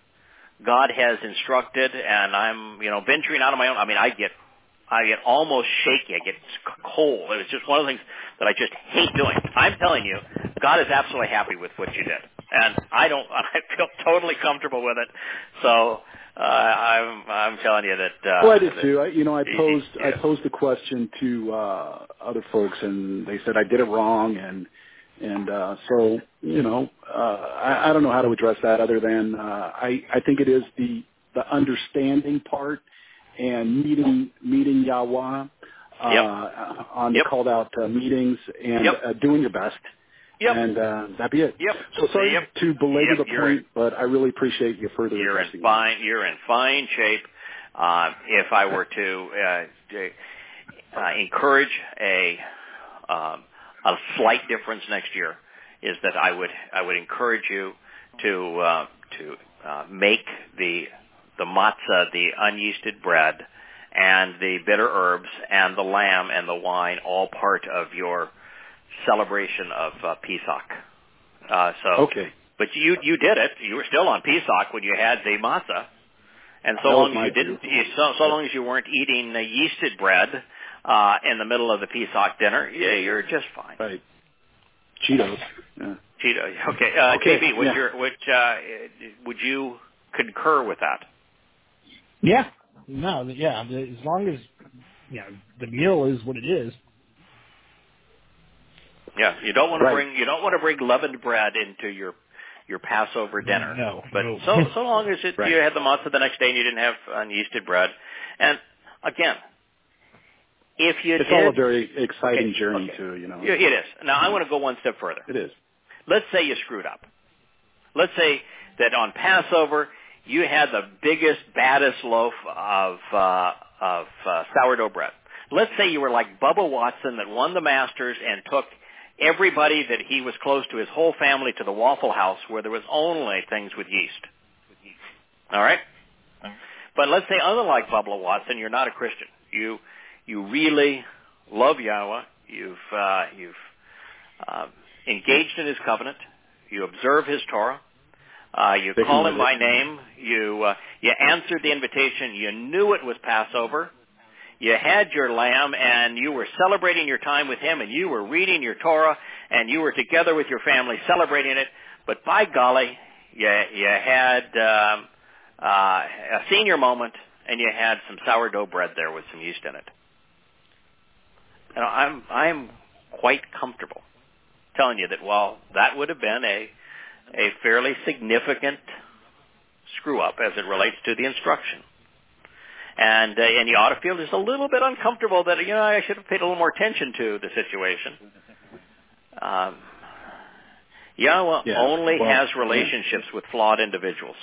God has instructed and I'm, you know, venturing out of my own, I mean, I get, I get almost shaky. I get cold. It's just one of the things that I just hate doing. I'm telling you, God is absolutely happy with what you did. And I don't, I feel totally comfortable with it. So, uh, I'm, I'm telling you that, uh, well, I did too. I, you know, I posed, yeah. I posed the question to, uh, other folks and they said I did it wrong. And, and, uh, so, you know, uh, I, I don't know how to address that other than, uh, I, I think it is the, the understanding part and meeting, meeting Yahweh, uh, yep. on yep. the called out uh, meetings and yep. uh, doing your best. Yep. And uh, that'd be it. Yep. So sorry yep. to belabor yep. the you're point, in, but I really appreciate you further you're addressing in fine. That. You're in fine shape. Uh, if I were to, uh, to uh, encourage a um, a slight difference next year, is that I would I would encourage you to uh, to uh, make the the matzah, the unyeasted bread, and the bitter herbs, and the lamb and the wine all part of your celebration of uh, Pesach. Uh, so, okay. But you you did it. You were still on Pesach when you had the matzah, and so that long as you view. didn't, you, so, so long as you weren't eating uh, yeasted bread uh, in the middle of the Pesach dinner, yeah, you're just fine. Right. Cheetos. Yeah. Cheetos. Okay. Uh, okay. J B, would yeah. your would uh, would you concur with that? Yeah. No. Yeah. As long as you know the meal is what it is. Yeah, you don't want to right. bring you don't want to bring leavened bread into your your Passover dinner. No, but no. so so long as it, right. you had the matzah the next day and you didn't have unyeasted bread, and again, if you it's did, all a very exciting okay, journey okay. too. You know, it is. Now I want to go one step further. It is. let's say you screwed up. Let's say that on Passover you had the biggest, baddest loaf of uh, of uh, sourdough bread. Let's say you were like Bubba Watson that won the Masters and took everybody that he was close to, his whole family, to the Waffle House where there was only things with yeast. All right? But let's say, unlike Bubba Watson, you're not a Christian. You you really love Yahweh. You've uh, you've uh, engaged in His covenant. You observe His Torah. Uh, you They call can Him live by it. name. You uh, you answered the invitation. You knew it was Passover. You had your lamb, and you were celebrating your time with Him, and you were reading your Torah, and you were together with your family celebrating it. But by golly, you you had um, uh, a senior moment, and you had some sourdough bread there with some yeast in it. And I'm I'm quite comfortable telling you that while that would have been a a fairly significant screw up as it relates to the instruction, and uh, and you ought to feel just a little bit uncomfortable that, you know, I should have paid a little more attention to the situation. Um, Yahweh Yeah, only well, has relationships with flawed individuals.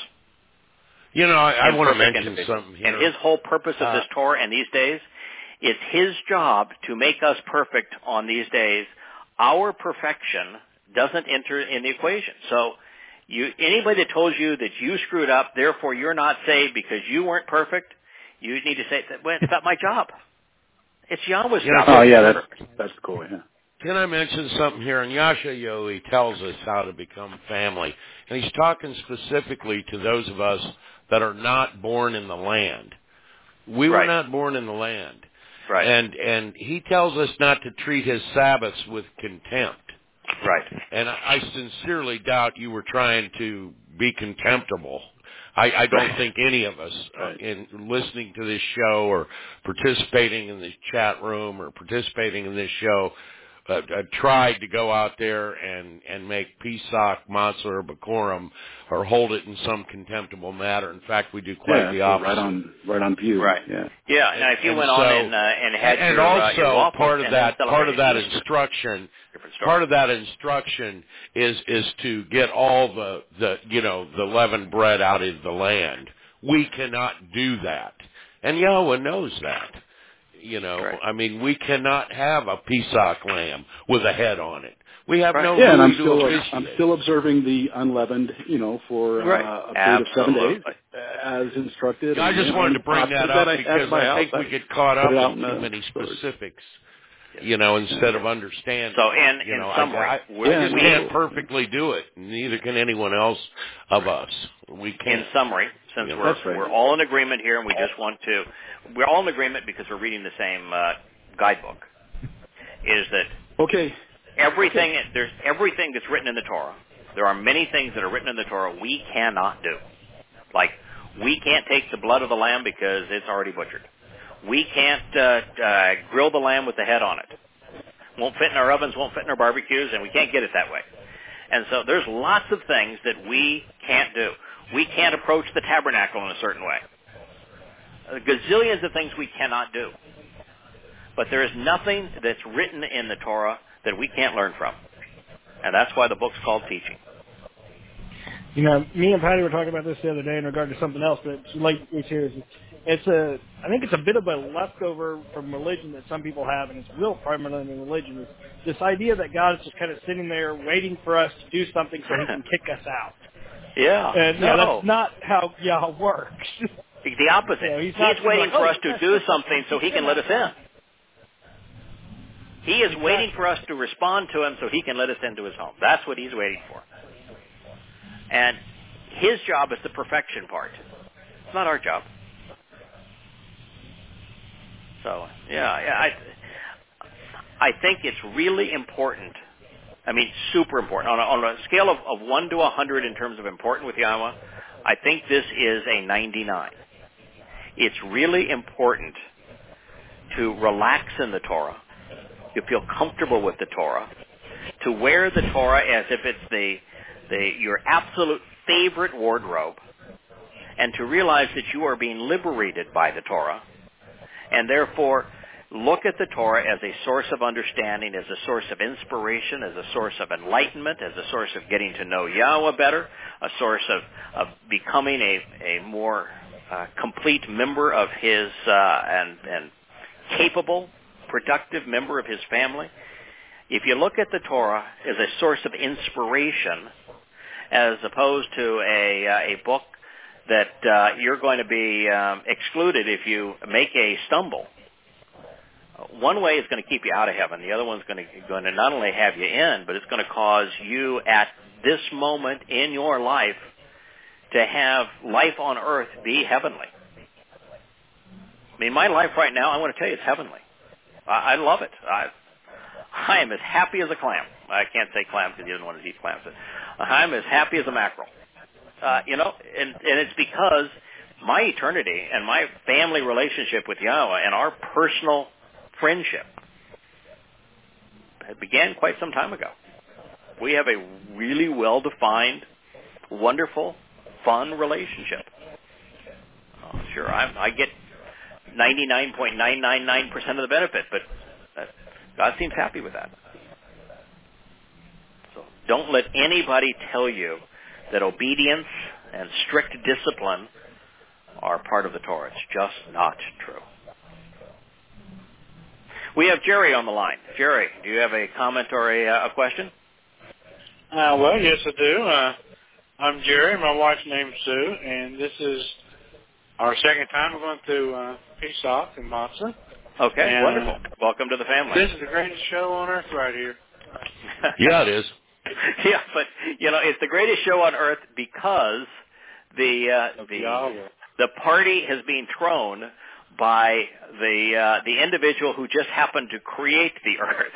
You know, I, I want to Imperfect mention individuals. something here. And His whole purpose of Uh, this Torah and these days, it's His job to make us perfect on these days. Our perfection doesn't enter in the equation. So you, anybody that told you that you screwed up, therefore you're not saved because you weren't perfect, you need to say, well, it's not my job. It's Yahweh's You know, job. Oh yeah, that's that's cool. Yeah. Can I mention something here? And Yasha Yohe tells us how to become family. And he's talking specifically to those of us that are not born in the land. We were Right. not born in the land. Right. And and he tells us not to treat his Sabbaths with contempt. Right. And I, I sincerely doubt you were trying to be contemptible. I, I don't Right. think any of us, uh, Right. in listening to this show or participating in the chat room or participating in this show, uh, uh, tried to go out there and, and make Pesach, Matzah, or Bikurim, or hold it in some contemptible manner. In fact, we do quite Yeah, the so opposite. right on, right on view. Right. Yeah. Yeah. Now, if you And went so- on and uh, and had and your, also uh, your waffles part of and that then part of that celebrated Easter, instruction different story. part of that instruction is is to get all the the you know the leavened bread out of the land. We cannot do that, and Yahweh knows that. You know, Right. I mean, we cannot have a Pesach lamb with a head on it. We have Right. no Yeah, and I'm louis to still officiate. I'm still observing the unleavened, you know, for uh, Right. a period of seven days Absolutely. as instructed. I and, just you know, wanted to and bring possibly that up I- because at my I house, think we I get caught put up it out in in too the many stores. specifics. You know, instead of understanding. So, in you in know, summary, I, I, we're- I just we- can't perfectly do it. Neither can anyone else of us. We in can't. summary, since Yeah, we're that's right. we're all in agreement here, and we just want to, we're all in agreement because we're reading the same uh, guidebook. Is that Okay. everything there's everything that's written in the Torah. There are many things that are written in the Torah we cannot do. Like, we can't take the blood of the lamb because it's already butchered. We can't uh, uh, grill the lamb with the head on it. Won't fit in our ovens, won't fit in our barbecues, and we can't get it that way. And so there's lots of things that we can't do. We can't approach the tabernacle in a certain way. A gazillions of things we cannot do. But there is nothing that's written in the Torah that we can't learn from. And that's why the book's called Teaching. You know, me and Patty were talking about this the other day in regard to something else that like it's here. It's a, I think it's a bit of a leftover from religion that some people have, and it's real prominent in religion. Is this idea that God is just kind of sitting there waiting for us to do something so He can kick us out. Yeah. And no. yeah, that's not how Yah works. The opposite. You know, he's he's not waiting like, for oh, us to do something so He can let us in. He is Exactly. waiting for us to respond to Him so He can let us into His home. That's what He's waiting for. And His job is the perfection part. It's not our job. So, yeah, yeah I, I think it's really important. I mean, super important. On a, on a scale of, of one to a hundred in terms of important with Yahweh, I think this is a ninety-nine. It's really important to relax in the Torah, to feel comfortable with the Torah, to wear the Torah as if it's the, the your absolute favorite wardrobe, and to realize that you are being liberated by the Torah, and therefore look at the Torah as a source of understanding, as a source of inspiration, as a source of enlightenment, as a source of getting to know Yahweh better, a source of, of becoming a, a more uh, complete member of his uh, and, and capable, productive member of his family. If you look at the Torah as a source of inspiration, as opposed to a, uh, a book that uh, you're going to be um, excluded if you make a stumble, one way is going to keep you out of heaven. The other one's going to, going to not only have you in, but it's going to cause you at this moment in your life to have life on earth be heavenly. I mean, my life right now, I want to tell you, it's heavenly. I, I love it. I, I am as happy as a clam. I can't say clam because he doesn't want to eat clams. But I'm as happy as a mackerel. Uh, you know, and, and it's because my eternity and my family relationship with Yahweh and our personal friendship it began quite some time ago. We have a really well-defined, wonderful, fun relationship. Oh, sure, I'm, I get ninety-nine point nine nine nine percent of the benefit, but uh, God seems happy with that. So don't let anybody tell you that obedience and strict discipline are part of the Torah. It's just not true. We have Jerry on the line. Jerry, do you have a comment or a, uh, a question? Uh, well, yes, I do. Uh, I'm Jerry. My wife's name's Sue, and this is our second time we're going through uh, Pesach and Matzah. Okay, and, wonderful. Uh, Welcome to the family. This is the greatest show on earth right here. Yeah, it is. Yeah, but, you know, it's the greatest show on earth because the uh, the the party has been thrown by the uh, the individual who just happened to create the earth.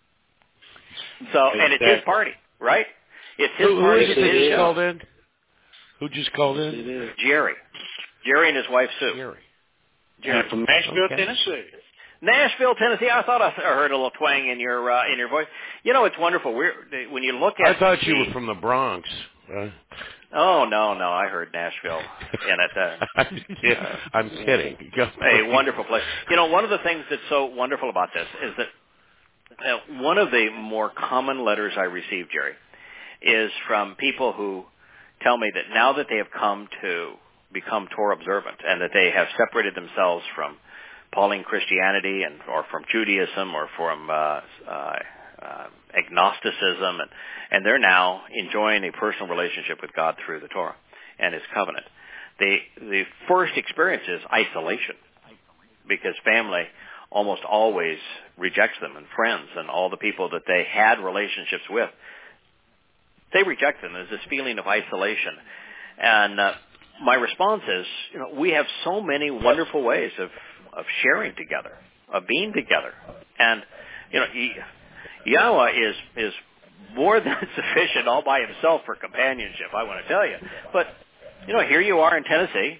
So, and it's his party, right? It's his who, party. Who It's his just show. called in? Who just called in? Jerry. Jerry and his wife Sue. Jerry. Jerry from Nashville, okay. Tennessee. Nashville, Tennessee. I thought I heard a little twang in your uh, in your voice. You know, it's wonderful. We're when you look at. I thought the, you were from the Bronx. Uh, oh no, no, I heard Nashville in it. Uh, yeah, I'm kidding. A wonderful place. You know, one of the things that's so wonderful about this is that uh, one of the more common letters I receive, Jerry, is from people who tell me that now that they have come to become Torah observant and that they have separated themselves from Pauline Christianity and or from Judaism or from uh, uh, uh, agnosticism, and, and they're now enjoying a personal relationship with God through the Torah and His covenant. The the first experience is isolation because family almost always rejects them, and friends and all the people that they had relationships with, they reject them. There's this feeling of isolation. And uh, my response is, you know, we have so many wonderful ways of of sharing together, of being together. And, you know, Yahweh is, is more than sufficient all by himself for companionship, I want to tell you. But, you know, here you are in Tennessee,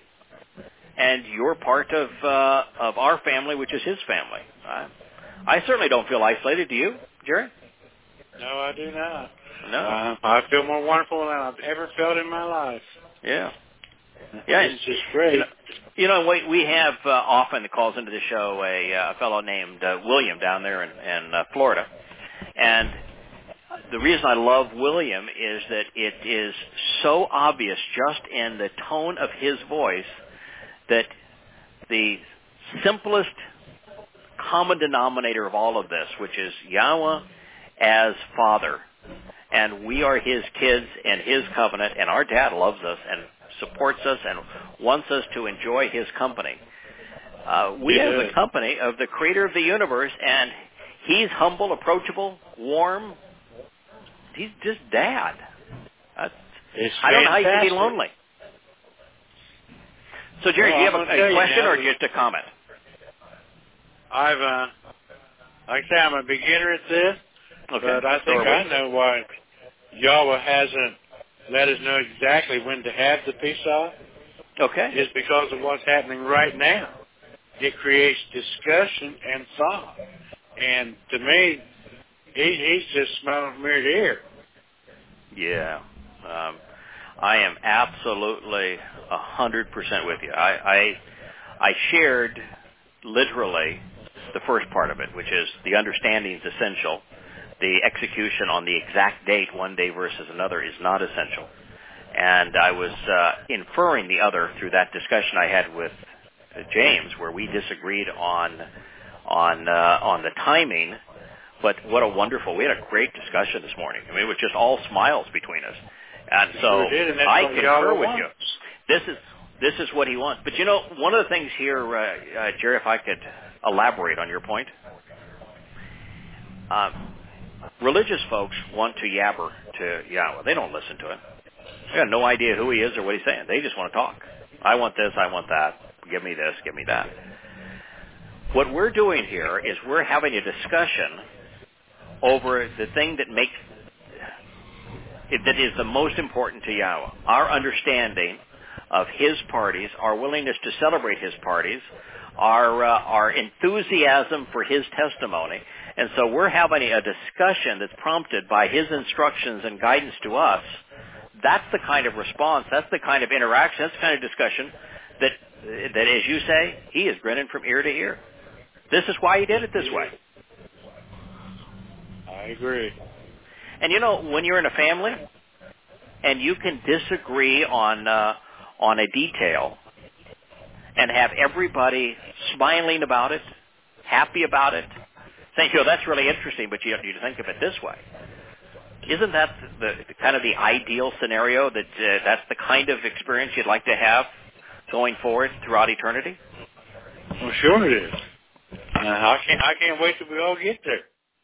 and you're part of, uh, of our family, which is his family. I, I certainly don't feel isolated. Do you, Jerry? No, I do not. No. Uh, I feel more wonderful than I've ever felt in my life. Yeah. Yeah, it's just great. You know, you know we, we have uh, often that calls into the show a, uh, a fellow named uh, William down there in, in uh, Florida. And the reason I love William is that it is so obvious just in the tone of his voice that the simplest common denominator of all of this, which is Yahweh as Father, and we are his kids and his covenant, and our dad loves us and supports us and wants us to enjoy his company. Uh, we yeah. are the company of the creator of the universe, and he's humble, approachable, warm. He's just dad. Uh, I don't know how you can be lonely. So, Jerry, well, do you have a, a question you or just a comment? I've, uh, like I say, I'm a beginner at this, okay. but I think so I know why Yahweh hasn't let us know exactly when to have the Pesach. Okay. It's because of what's happening right now. It creates discussion and thought. And to me, he, he's just smiling from ear to ear. Yeah. Um, I am absolutely a hundred percent with you. I, I I shared literally the first part of it, which is the understanding is essential. The execution on the exact date, one day versus another, is not essential. And I was uh, inferring the other through that discussion I had with uh, James, where we disagreed on on uh, on the timing. But what a wonderful, we had a great discussion this morning. I mean, it was just all smiles between us. And so sure did, and that's I what concur with wants. you. This is this is what he wants. But you know, one of the things here, uh, uh, Jerry, if I could elaborate on your point, um, religious folks want to yabber to Yahweh. They don't listen to him. They got no idea who he is or what he's saying. They just want to talk. I want this, I want that. Give me this, give me that. What we're doing here is we're having a discussion over the thing that makes that is the most important to Yahweh. Our understanding of his parties, our willingness to celebrate his parties, our uh, our enthusiasm for his testimony. And so we're having a discussion that's prompted by his instructions and guidance to us. That's the kind of response, that's the kind of interaction, that's the kind of discussion that, that as you say, he is grinning from ear to ear. This is why he did it this way. I agree. And you know, when you're in a family and you can disagree on uh, on a detail and have everybody smiling about it, happy about it, saying, you know, that's really interesting, but you, you think of it this way. Isn't that the, the kind of the ideal scenario, that uh, that's the kind of experience you'd like to have going forward throughout eternity? Well, sure it is. Uh, I can't. I can't wait till we all get there.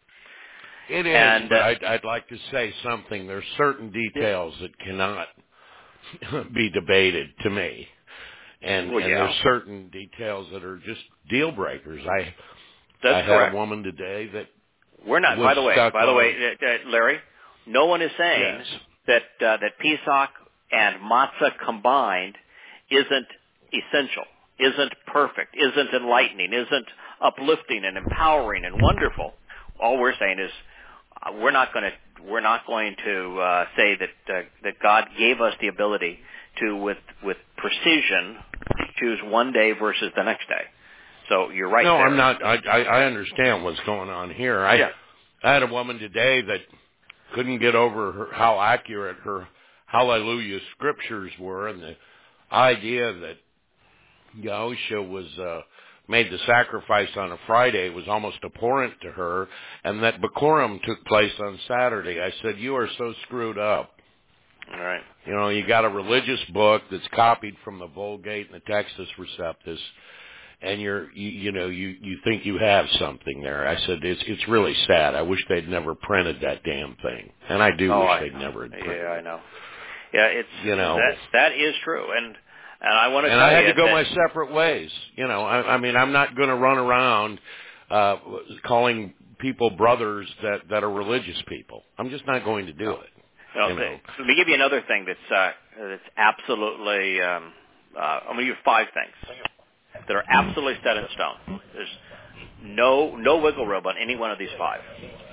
It is, and, but uh, I'd, I'd like to say something. There's certain details that cannot be debated to me, and, well, and yeah. there's certain details that are just deal breakers. I That's I had correct. a woman today that we're not. was By the way, stuck by the on, way, uh, uh, Larry, no one is saying yes. that uh, that Pesach and matzah combined isn't essential, isn't perfect, isn't enlightening, isn't uplifting and empowering and wonderful. All we're saying is uh, we're not going to we're not going to uh, say that uh, that God gave us the ability to, with with precision, choose one day versus the next day. So you're right. No, there. I'm not. I, I I understand what's going on here. I yeah. I had a woman today that couldn't get over her, how accurate her Hallelujah scriptures were, and the idea that Yahushua was uh, made the sacrifice on a Friday was almost abhorrent to her, and that Bikurim took place on Saturday. I said, you are so screwed up. All right. You know, you got a religious book that's copied from the Vulgate and the Textus Receptus, and you're, you, you know, you, you think you have something there. I said, it's it's really sad. I wish they'd never printed that damn thing. And I do oh, wish I they'd know. never had printed Yeah, it. I know. Yeah, it's, you know, that, that is true. And, and I want to and tell I had you to go that, my separate ways. You know, I, I mean, I'm not going to run around uh calling people brothers that, that are religious people. I'm just not going to do no. it. No, you know. Let me give you another thing that's, uh, that's absolutely, um, uh, I'm going to give you five things that are absolutely set in stone. There's no no wiggle room on any one of these five.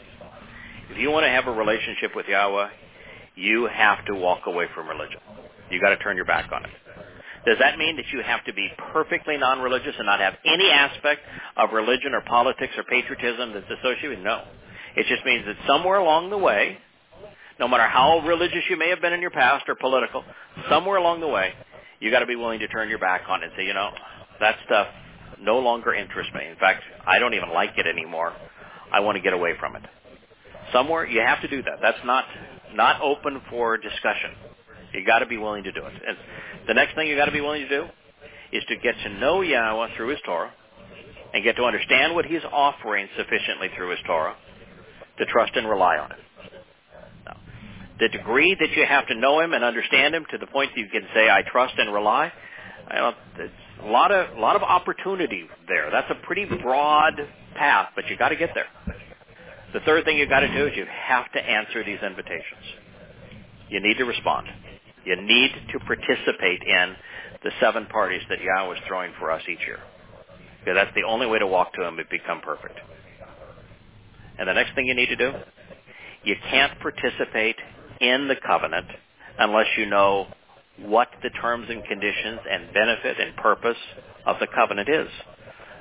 If you want to have a relationship with Yahweh, you have to walk away from religion. You got to turn your back on it. Does that mean that you have to be perfectly non-religious and not have any aspect of religion or politics or patriotism that's associated with it? No. It just means that somewhere along the way, no matter how religious you may have been in your past or political, somewhere along the way, you got to be willing to turn your back on it and say, you know, that stuff no longer interests me. In fact, I don't even like it anymore. I want to get away from it. Somewhere you have to do that. That's not not open for discussion. You got to be willing to do it. And the next thing you got to be willing to do is to get to know Yahweh through His Torah and get to understand what He's offering sufficiently through His Torah to trust and rely on it. Now, the degree that you have to know Him and understand Him to the point that you can say, I trust and rely, you know, it's a lot of a lot of opportunity there. That's a pretty broad path, but you got to get there. The third thing you got to do is you have to answer these invitations. You need to respond. You need to participate in the seven parties that Yahweh is throwing for us each year. Because that's the only way to walk to Him and become perfect. And the next thing you need to do, you can't participate in the covenant unless you know what the terms and conditions and benefit and purpose of the covenant is.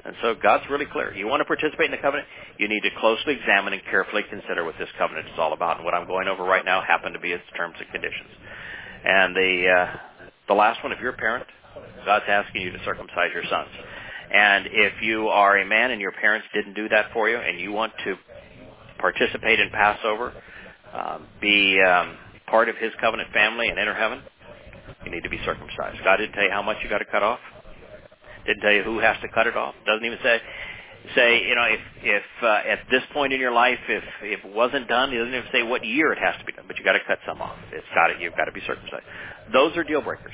And so God's really clear. You want to participate in the covenant, you need to closely examine and carefully consider what this covenant is all about. And what I'm going over right now happen to be its terms and conditions. And the uh, the last one, if you're a parent, God's asking you to circumcise your sons. And if you are a man and your parents didn't do that for you and you want to participate in Passover, um, be um, part of his covenant family and enter heaven, you need to be circumcised. God didn't tell you how much you got to cut off. Didn't tell you who has to cut it off. Doesn't even say, say you know, if if uh, at this point in your life, if, if it wasn't done, he doesn't even say what year it has to be done. But you got to cut some off. It's got it. You've got to be circumcised. Those are deal breakers.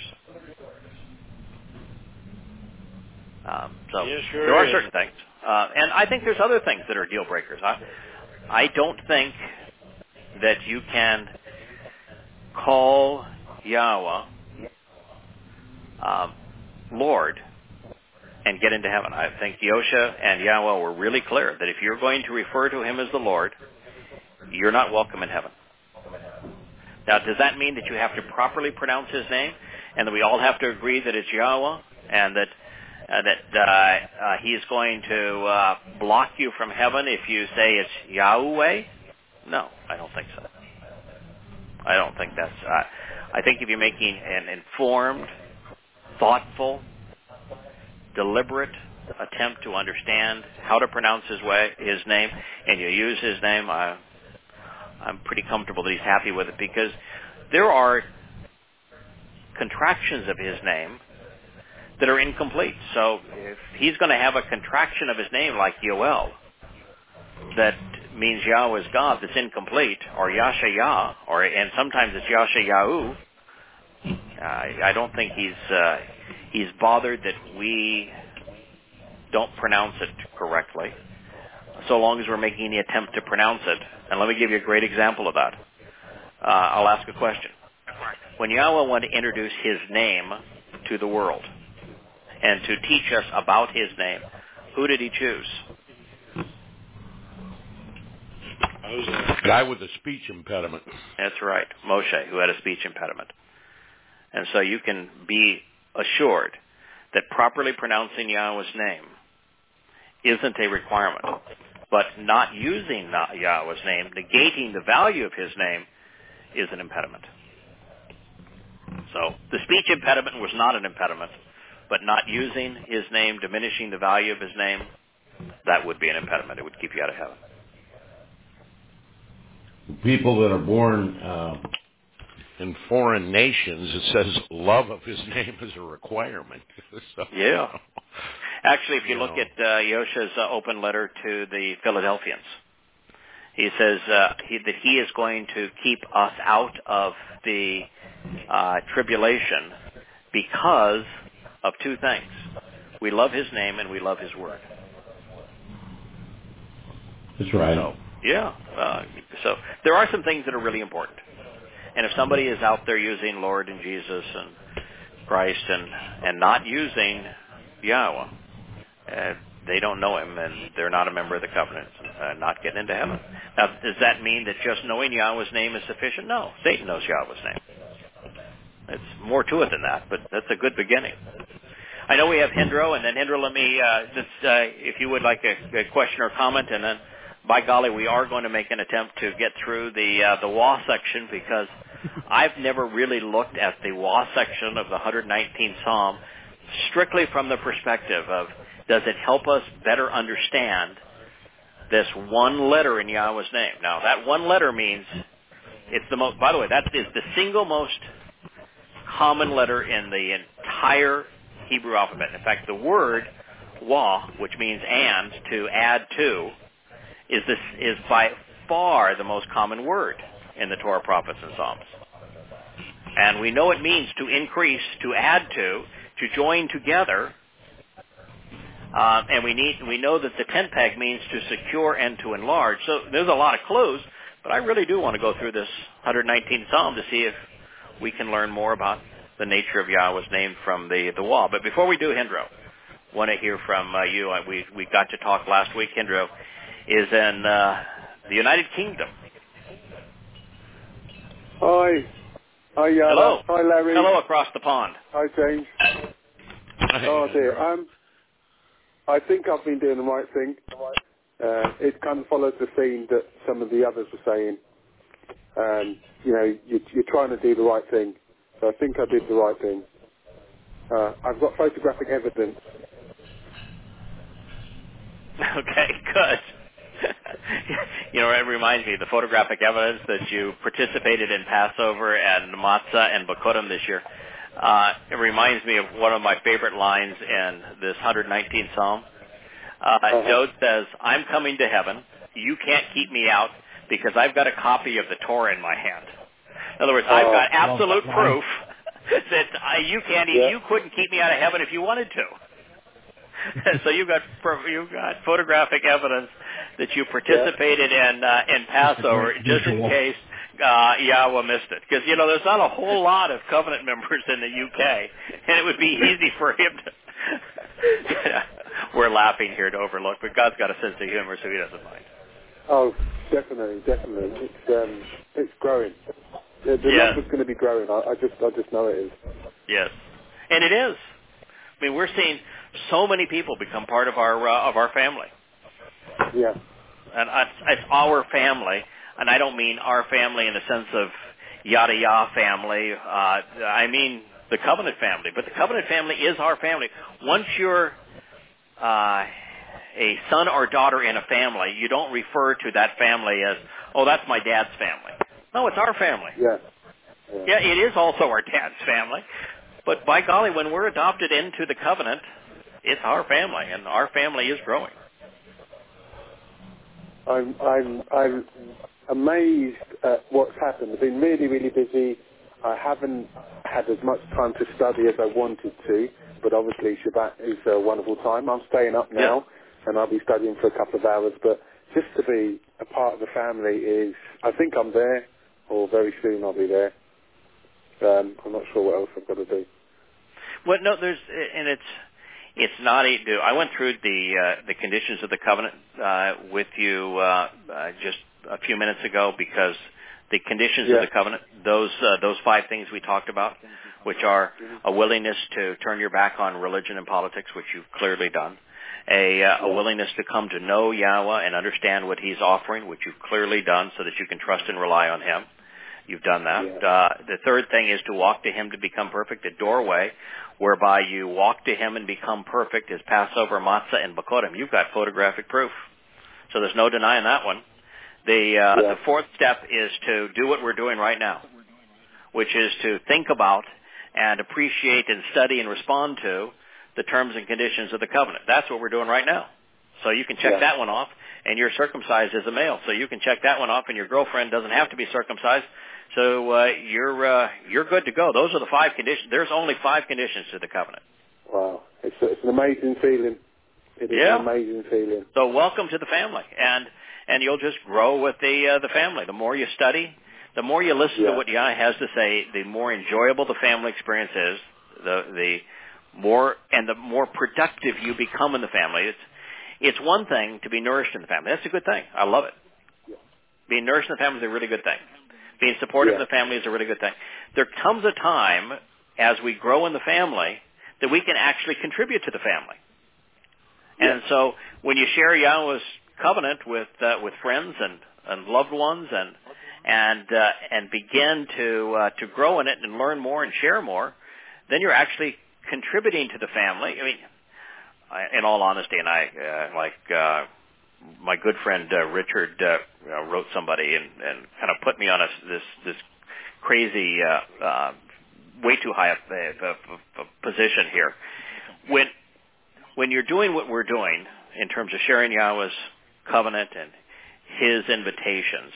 Um, so yeah, sure there are is. certain things, uh, and I think there's other things that are deal breakers. I I don't think that you can call Yahweh um, Lord and get into heaven. I think Yosha and Yahweh were really clear that if you're going to refer to him as the Lord, you're not welcome in heaven. Now, does that mean that you have to properly pronounce his name and that we all have to agree that it's Yahweh and that uh, that uh, uh, he's going to uh, block you from heaven if you say it's Yahweh? No, I don't think so. I don't think that's... Uh, I think if you're making an informed, thoughtful, deliberate attempt to understand how to pronounce his way, his name, and you use his name, I, I'm pretty comfortable that he's happy with it, because there are contractions of his name that are incomplete. So if he's going to have a contraction of his name like Yoel, that means Yahweh is God, that's incomplete, or Yasha Yah, or and sometimes it's Yasha Yahu, uh, I don't think he's uh, he's bothered that we don't pronounce it correctly, so long as we're making the attempt to pronounce it. And let me give you a great example of that. Uh, I'll ask a question. When Yahweh wanted to introduce his name to the world and to teach us about his name, who did he choose? Guy with a speech impediment. That's right, Moshe, who had a speech impediment. And so you can be assured that properly pronouncing Yahweh's name isn't a requirement. But not using Yahweh's name, negating the value of his name, is an impediment. So the speech impediment was not an impediment, but not using his name, diminishing the value of his name, that would be an impediment. It would keep you out of heaven. People that are born uh, in foreign nations, it says love of his name is a requirement. So, yeah. Actually, if you, you look know. at uh, Yosha's uh, open letter to the Philadelphians, he says uh, he, that he is going to keep us out of the uh, tribulation because of two things. We love his name and we love his word. That's right. So, yeah. Uh, so there are some things that are really important. And if somebody is out there using Lord and Jesus and Christ and, and not using Yahweh, uh, they don't know him and they're not a member of the covenant, uh, not getting into heaven. Now, does that mean that just knowing Yahweh's name is sufficient? No. Satan knows Yahweh's name. It's more to it than that, but that's a good beginning. I know we have Hindro, and then Hindro, let me, uh, just, uh, if you would like a, a question or comment, and then, by golly, we are going to make an attempt to get through the uh, the W A section, because I've never really looked at the W A section of the one hundred nineteenth Psalm strictly from the perspective of, does it help us better understand this one letter in Yahweh's name? Now, that one letter means it's the most, by the way, that is the single most common letter in the entire Hebrew alphabet. In fact, the word wa, which means and, to add to, is this is by far the most common word in the Torah, prophets, and Psalms. And we know it means to increase, to add to, to join together. Uh, and we need we know that the tent peg means to secure and to enlarge. So there's a lot of clues, but I really do want to go through this one hundred nineteenth Psalm to see if we can learn more about the nature of Yahweh's name from the, the wall. But before we do, Hindro, want to hear from uh, you. We we got to talk last week. Hindro is in uh, the United Kingdom. Hi. Hi, Yada. Hello. Hi, Larry. Hello across the pond. Hi, James. Oh, dear. Um, I think I've been doing the right thing. Uh, it kind of follows the theme that some of the others were saying. Um, you know, you, you're trying to do the right thing. So I think I did the right thing. Uh, I've got photographic evidence. Okay, good. You know, it reminds me, the photographic evidence that you participated in Passover and Matzah and Bikurim this year. Uh, it reminds me of one of my favorite lines in this one hundred nineteenth Psalm. Uh, Uh-huh. Job says, I'm coming to heaven. You can't keep me out because I've got a copy of the Torah in my hand. In other words, I've Oh, got absolute well, proof that I, you can't, Yeah. you couldn't keep me out of heaven if you wanted to. So you've got you've got photographic evidence that you participated yeah. in uh, in Passover, just in case uh, Yahweh missed it. Because you know there's not a whole lot of covenant members in the U K, and it would be easy for him to. We're laughing here to overlook, but God's got a sense of humor, so He doesn't mind. Oh, definitely, definitely. It's um, it's growing. The, the yes. number's going to be growing. I, I just I just know it is. Yes, and it is. I mean, we're seeing so many people become part of our uh, of our family. Yeah. And it's, it's our family, and I don't mean our family in the sense of yada yada family. Uh, I mean the covenant family. But the covenant family is our family. Once you're uh, a son or daughter in a family, you don't refer to that family as, oh, that's my dad's family. No, it's our family. Yeah. Yeah, yeah it is also our dad's family. But by golly, when we're adopted into the covenant, it's our family, and our family is growing. I'm I'm I'm amazed at what's happened. I've been really really busy. I haven't had as much time to study as I wanted to, but obviously Shabbat is a wonderful time. I'm staying up now, yeah. and I'll be studying for a couple of hours. But just to be a part of the family is, I think I'm there, or very soon I'll be there. Um, I'm not sure what else I've got to do. Well, no, there's, and it's it's not a. I went through the uh, the conditions of the covenant uh, with you uh, uh, just a few minutes ago, because the conditions yeah. of the covenant, those uh, those five things we talked about, which are a willingness to turn your back on religion and politics, which you've clearly done, a, uh, a willingness to come to know Yahweh and understand what He's offering, which you've clearly done, so that you can trust and rely on Him. You've done that. Yeah. Uh, the third thing is to walk to Him to become perfect, a doorway whereby you walk to Him and become perfect is Passover, Matzah, and Bikurim. You've got photographic proof. So there's no denying that one. The, uh, yeah. the fourth step is to do what we're doing right now, which is to think about and appreciate and study and respond to the terms and conditions of the covenant. That's what we're doing right now. So you can check yeah. that one off, and you're circumcised as a male. So you can check that one off, and your girlfriend doesn't have to be circumcised. So uh, you're uh, you're good to go. Those are the five conditions. There's only five conditions to the covenant. Wow, it's, it's an amazing feeling. It is yeah. an amazing feeling. So welcome to the family, and and you'll just grow with the uh, the family. The more you study, the more you listen yeah. to what Yah has to say, the more enjoyable the family experience is. The the more and the more productive you become in the family. It's it's one thing to be nourished in the family. That's a good thing. I love it. Yeah. Being nourished in the family is a really good thing. Being supportive yeah. of the family is a really good thing. There comes a time as we grow in the family that we can actually contribute to the family. Yeah. And so when you share Yahweh's covenant with uh, with friends and, and loved ones and and uh, and begin to uh, to grow in it and learn more and share more, then you're actually contributing to the family. I mean, I, in all honesty, and I uh, like. Uh, My good friend uh, Richard uh, you know, wrote somebody and, and kind of put me on a, this this crazy, uh, uh, way too high a, a, a, a position here. When when you're doing what we're doing in terms of sharing Yahweh's covenant and His invitations,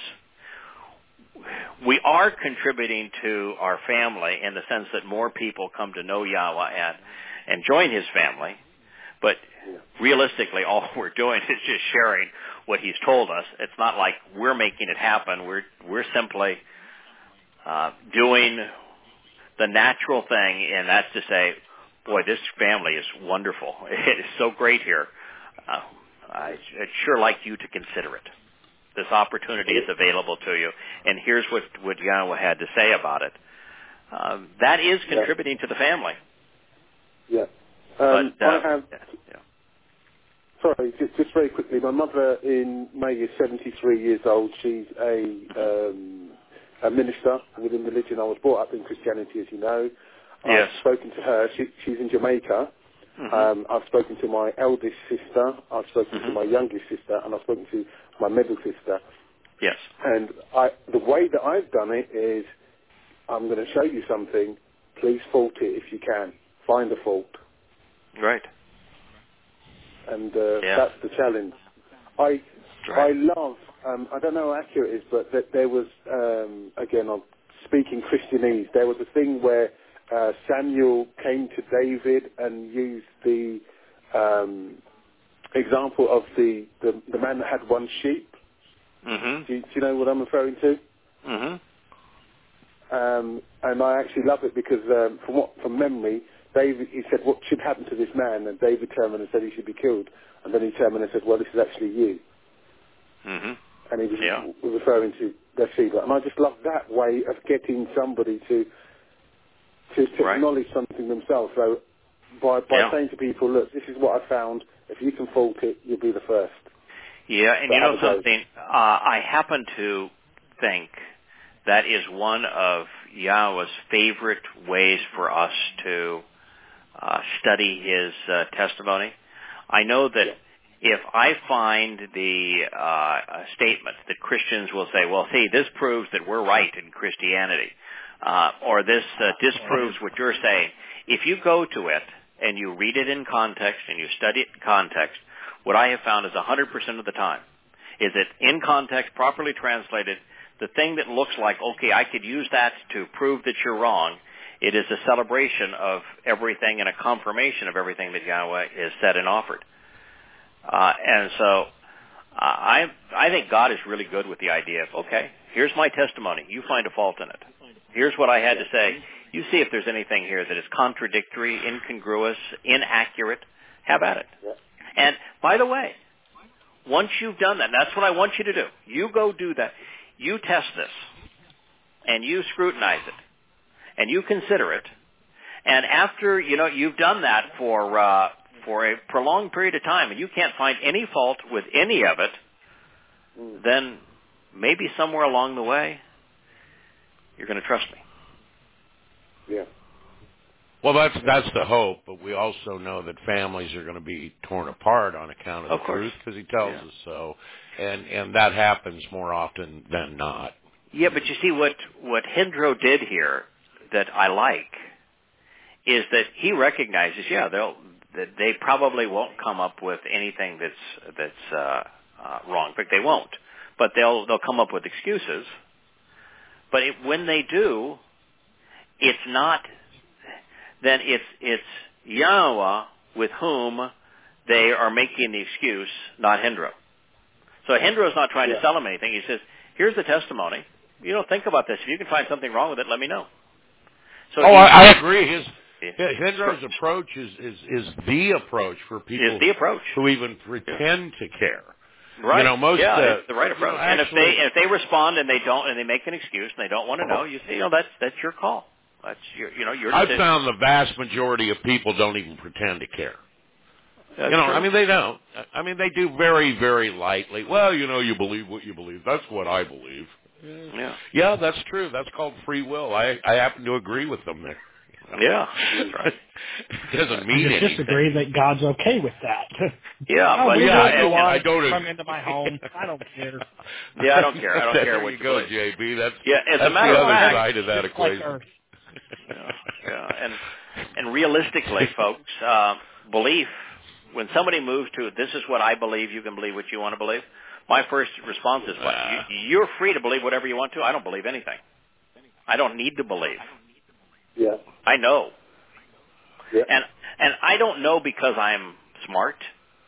we are contributing to our family in the sense that more people come to know Yahweh and and join His family. But realistically, all we're doing is just sharing what He's told us. It's not like we're making it happen. We're we're simply uh, doing the natural thing, and that's to say, boy, this family is wonderful. It is so great here. Uh, I, I'd sure like you to consider it. This opportunity is available to you, and here's what, what Yahweh had to say about it. Um, that is contributing yeah. to the family. Yeah. Um, but, uh, I have yeah. sorry, just, just very quickly. My mother in May is seventy-three years old. She's a, um, a minister within religion. I was brought up in Christianity, as you know. Yes. I've spoken to her. She, she's in Jamaica. Mm-hmm. Um, I've spoken to my eldest sister. I've spoken Mm-hmm. to my youngest sister, and I've spoken to my middle sister. Yes. And I, the way that I've done it is, I'm going to show you something. Please fault it if you can. Find a fault. Right. And uh, Yeah. that's the challenge. I Right. I love, um, I don't know how accurate it is, but that there was, um, again, I'm speaking Christianese, there was a thing where uh, Samuel came to David and used the um, example of the, the, the man that had one sheep. Mm-hmm. Do you, do you know what I'm referring to? Mm-hmm. Um, and I actually love it because um, from what from memory, David, he said, what should happen to this man? And David turned and said he should be killed. And then he turned and said, well, this is actually you. Mm-hmm. And he was Yeah. referring to Bathsheba. And I just love that way of getting somebody to to, to Right. acknowledge something themselves. So by, by Yeah. saying to people, look, this is what I found. If you can fault it, you'll be the first. Yeah, and But you know have a go. something? Uh, I happen to think that is one of Yahweh's favorite ways for us to uh, study His uh, testimony. I know that Yeah. if I find the uh, statement that Christians will say, well, see, this proves that we're right in Christianity, uh, or this uh, disproves what you're saying, if you go to it and you read it in context and you study it in context, what I have found is one hundred percent of the time is that in context, properly translated, the thing that looks like, okay, I could use that to prove that you're wrong, it is a celebration of everything and a confirmation of everything that Yahweh has said and offered. Uh, and so uh, I I think God is really good with the idea of, okay, here's my testimony. You find a fault in it. Here's what I had to say. You see if there's anything here that is contradictory, incongruous, inaccurate. Have at it. Yeah. And by the way, once you've done that, that's what I want you to do. You go do that. You test this, and you scrutinize it, and you consider it. And after you know you've done that for uh, for a prolonged period of time, and you can't find any fault with any of it, Mm. then maybe somewhere along the way you're going to trust me. Yeah. Well, that's that's the hope, but we also know that families are going to be torn apart on account of, Of the course. truth, because He tells Yeah. us so, and and that happens more often than not. Yeah, but you see what what Hindro did here that I like is that he recognizes, yeah, they'll that they probably won't come up with anything that's that's uh, uh, wrong. In fact, they won't, but they'll they'll come up with excuses. But it, when they do, it's not. Then it's it's Yahweh with whom they are making the excuse, not Hindro. So Hindro is not trying Yeah. to sell him anything. He says, "Here's the testimony. You know, think about this. If you can find something wrong with it, let me know." So Oh, he- I, I agree. His Yeah. Hindro's approach is, is is the approach for people is the approach. who even pretend to care. Right. You know, most yeah, uh, it's the right you know, approach. and if actually- they if they respond and they don't and they make an excuse and they don't want to know, you say, you know, that's that's your call. That's your you know your I've decision. found the vast majority of people don't even pretend to care. That's you know, true. I mean, they don't. I mean, they do very, very lightly. Well, you know, you believe what you believe. That's what I believe. Yeah. Yeah, that's true. That's called free will. I I happen to agree with them there. Yeah, that's right. It doesn't mean I just anything. disagree that God's okay with that. Yeah, I'll but believe yeah, what I you don't- want. I don't Come ag- into my home. I don't care. Yeah, I don't care. I don't care there what you you go, believe. J B. That's Yeah, as a that's matter the of other fact, side of that Just like equation. Earth. Yeah, yeah, and and realistically, folks, uh, belief. When somebody moves to this is what I believe, you can believe what you want to believe. My first response is, "What? You, you're free to believe whatever you want to. I don't believe anything. I don't need to believe. Yeah. I know, Yeah. and and I don't know because I'm smart.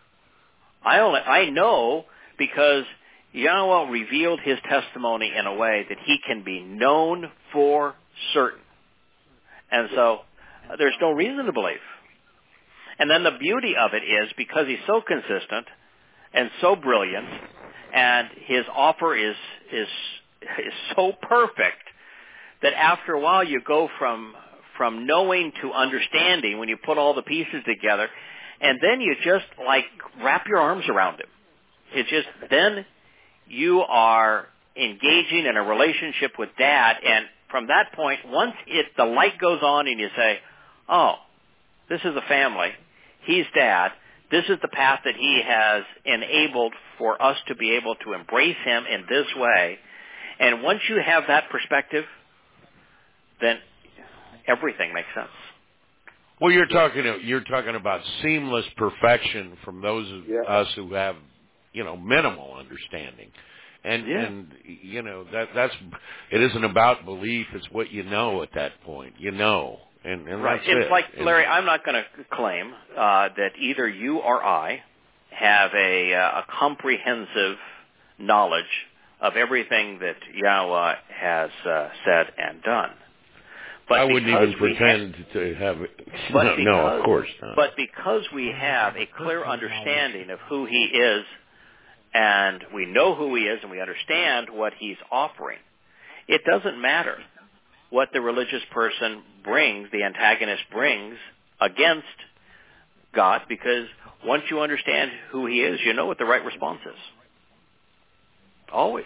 I only I know because Yahweh revealed His testimony in a way that He can be known for certain, and so uh, there's no reason to believe. And then the beauty of it is because He's so consistent and so brilliant, and His offer is is is so perfect that after a while you go from from knowing to understanding when you put all the pieces together, And then you just, like, wrap your arms around him. It's just, then you are engaging in a relationship with Dad, and from that point, once it the light goes on and you say, oh, this is a family, he's Dad, this is the path that he has enabled for us to be able to embrace him in this way, and once you have that perspective, then everything makes sense. Well, you're talking you're talking about seamless perfection from those of Yeah. us who have, you know, minimal understanding, and Yeah. and you know that that's it isn't about belief; it's what you know at that point. You know, and and Right. that's It's it. like, And- Larry, I'm not going to claim uh, that either you or I have a, uh, a comprehensive knowledge of everything that Yahweh has uh, said and done. But I wouldn't because even we pretend have, to have it. but No, because, no, of course not. But because we have a clear understanding of who he is, and we know who he is, and we understand what he's offering, it doesn't matter what the religious person brings, the antagonist brings against God, because once you understand who he is, you know what the right response is. Always.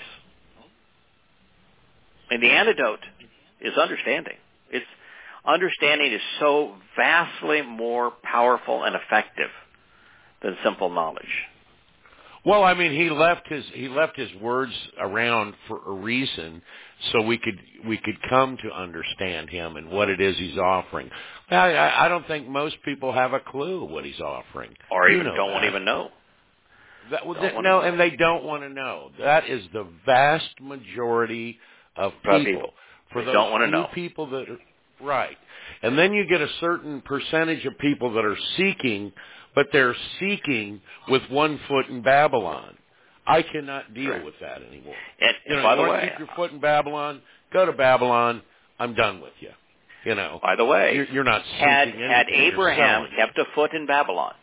And the antidote is understanding. It's understanding is so vastly more powerful and effective than simple knowledge. Well, I mean, he left his he left his words around for a reason, so we could we could come to understand him and what it is he's offering. I, I, I don't think most people have a clue what he's offering, Or you even know don't that. even know. That, well, Don't that, wanna no, know. and they don't want to know. That is the vast majority of Of people. people. For They those don't wanna few know. people that are right, and then you get a certain percentage of people that are seeking, but they're seeking with one foot in Babylon. I cannot deal Right. with that anymore. And, You know, by you the want way, to keep your foot in Babylon? Go to Babylon. I'm done with you. You know. by the way, You're, you're not seeking had anything. had You're Abraham selling. kept a foot in Babylon,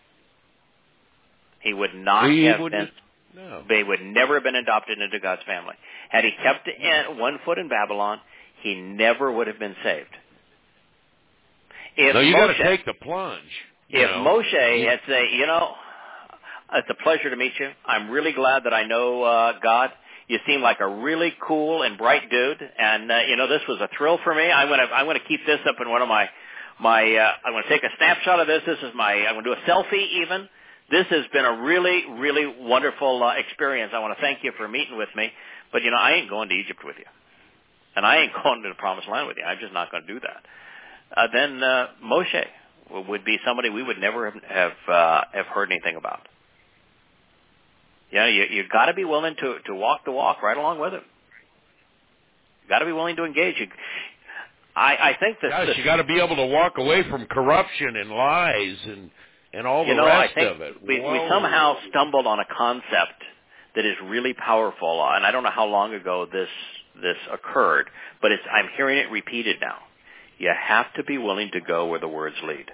he would not He have wouldn't- been. No. They would never have been adopted into God's family. Had he kept in one foot in Babylon, he never would have been saved. If No, you Moshe, got to take the plunge. You if know. Moshe You- had said, you know, it's a pleasure to meet you. I'm really glad that I know uh, God. You seem like a really cool and bright dude, and uh, you know this was a thrill for me. I'm gonna I'm gonna keep this up in one of my my. Uh, I'm gonna take a snapshot of this. This is my. I'm gonna do a selfie even. This has been a really really wonderful uh, experience. I want to thank you for meeting with me, but you know I ain't going to Egypt with you, and I ain't going to the Promised Land with you. I'm just not going to do that. Uh, then uh, Moshe would be somebody we would never have have, uh, have heard anything about. You know, you you got to be willing to to walk the walk right along with him. You got to be willing to engage. You, I I think that Gosh, this, you got to be able to walk away from corruption and lies and and all you the know I rest think of it. we, we Whoa. somehow stumbled on a concept that is really powerful, and I don't know how long ago this this occurred, but it's I'm hearing it repeated now. You have to be willing to go where the words lead.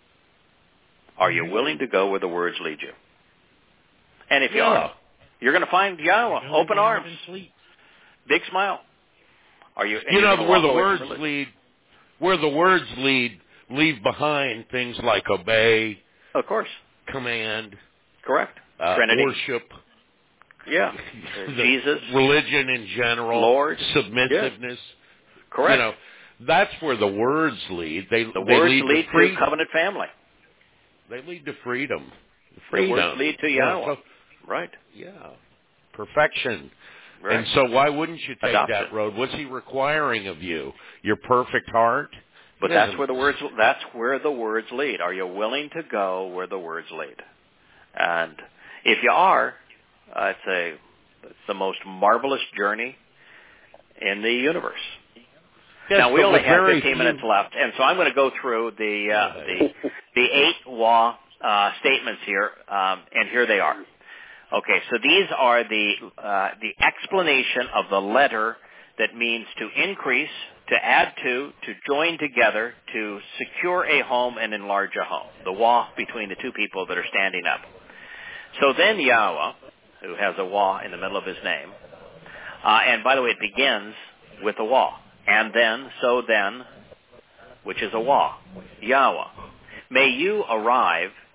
Are you willing to go where the words lead you? And if you Yeah. are, you're going to find Yahweh, open arms, Sleep. big smile. Are you? and You you're know gonna where walk the away words from religion. lead, where the words lead, leave behind things like obey, Of course, command, correct. uh, Trinity, worship, yeah. the Jesus, religion in general, Lord, submissiveness. correct. You know, that's where the words lead. They the they words lead, lead to to freedom. covenant family. They lead to freedom. The Freedom. words lead to Yeah, Yahweh. so- Right, yeah, perfection. right. And so why wouldn't you take Adoption. that road? What's he requiring of you? Your perfect heart? But He that's doesn't- where the words that's where the words lead. Are you willing to go where the words lead? And if you are, uh, it's a it's the most marvelous journey in the universe. Yes, now we but only with have very fifteen few- minutes left, and so I'm going to go through the uh, the the eight W A uh, statements here, um, and here they are. Okay, so these are the uh, the explanation of the letter that means to increase, to add to, to join together, to secure a home and enlarge a home. The W A between the two people that are standing up. So then Yahweh, who has a W A in the middle of his name, uh, and by the way, it begins with a W A. And then, so then, which is a W A. Yahweh. May you arrive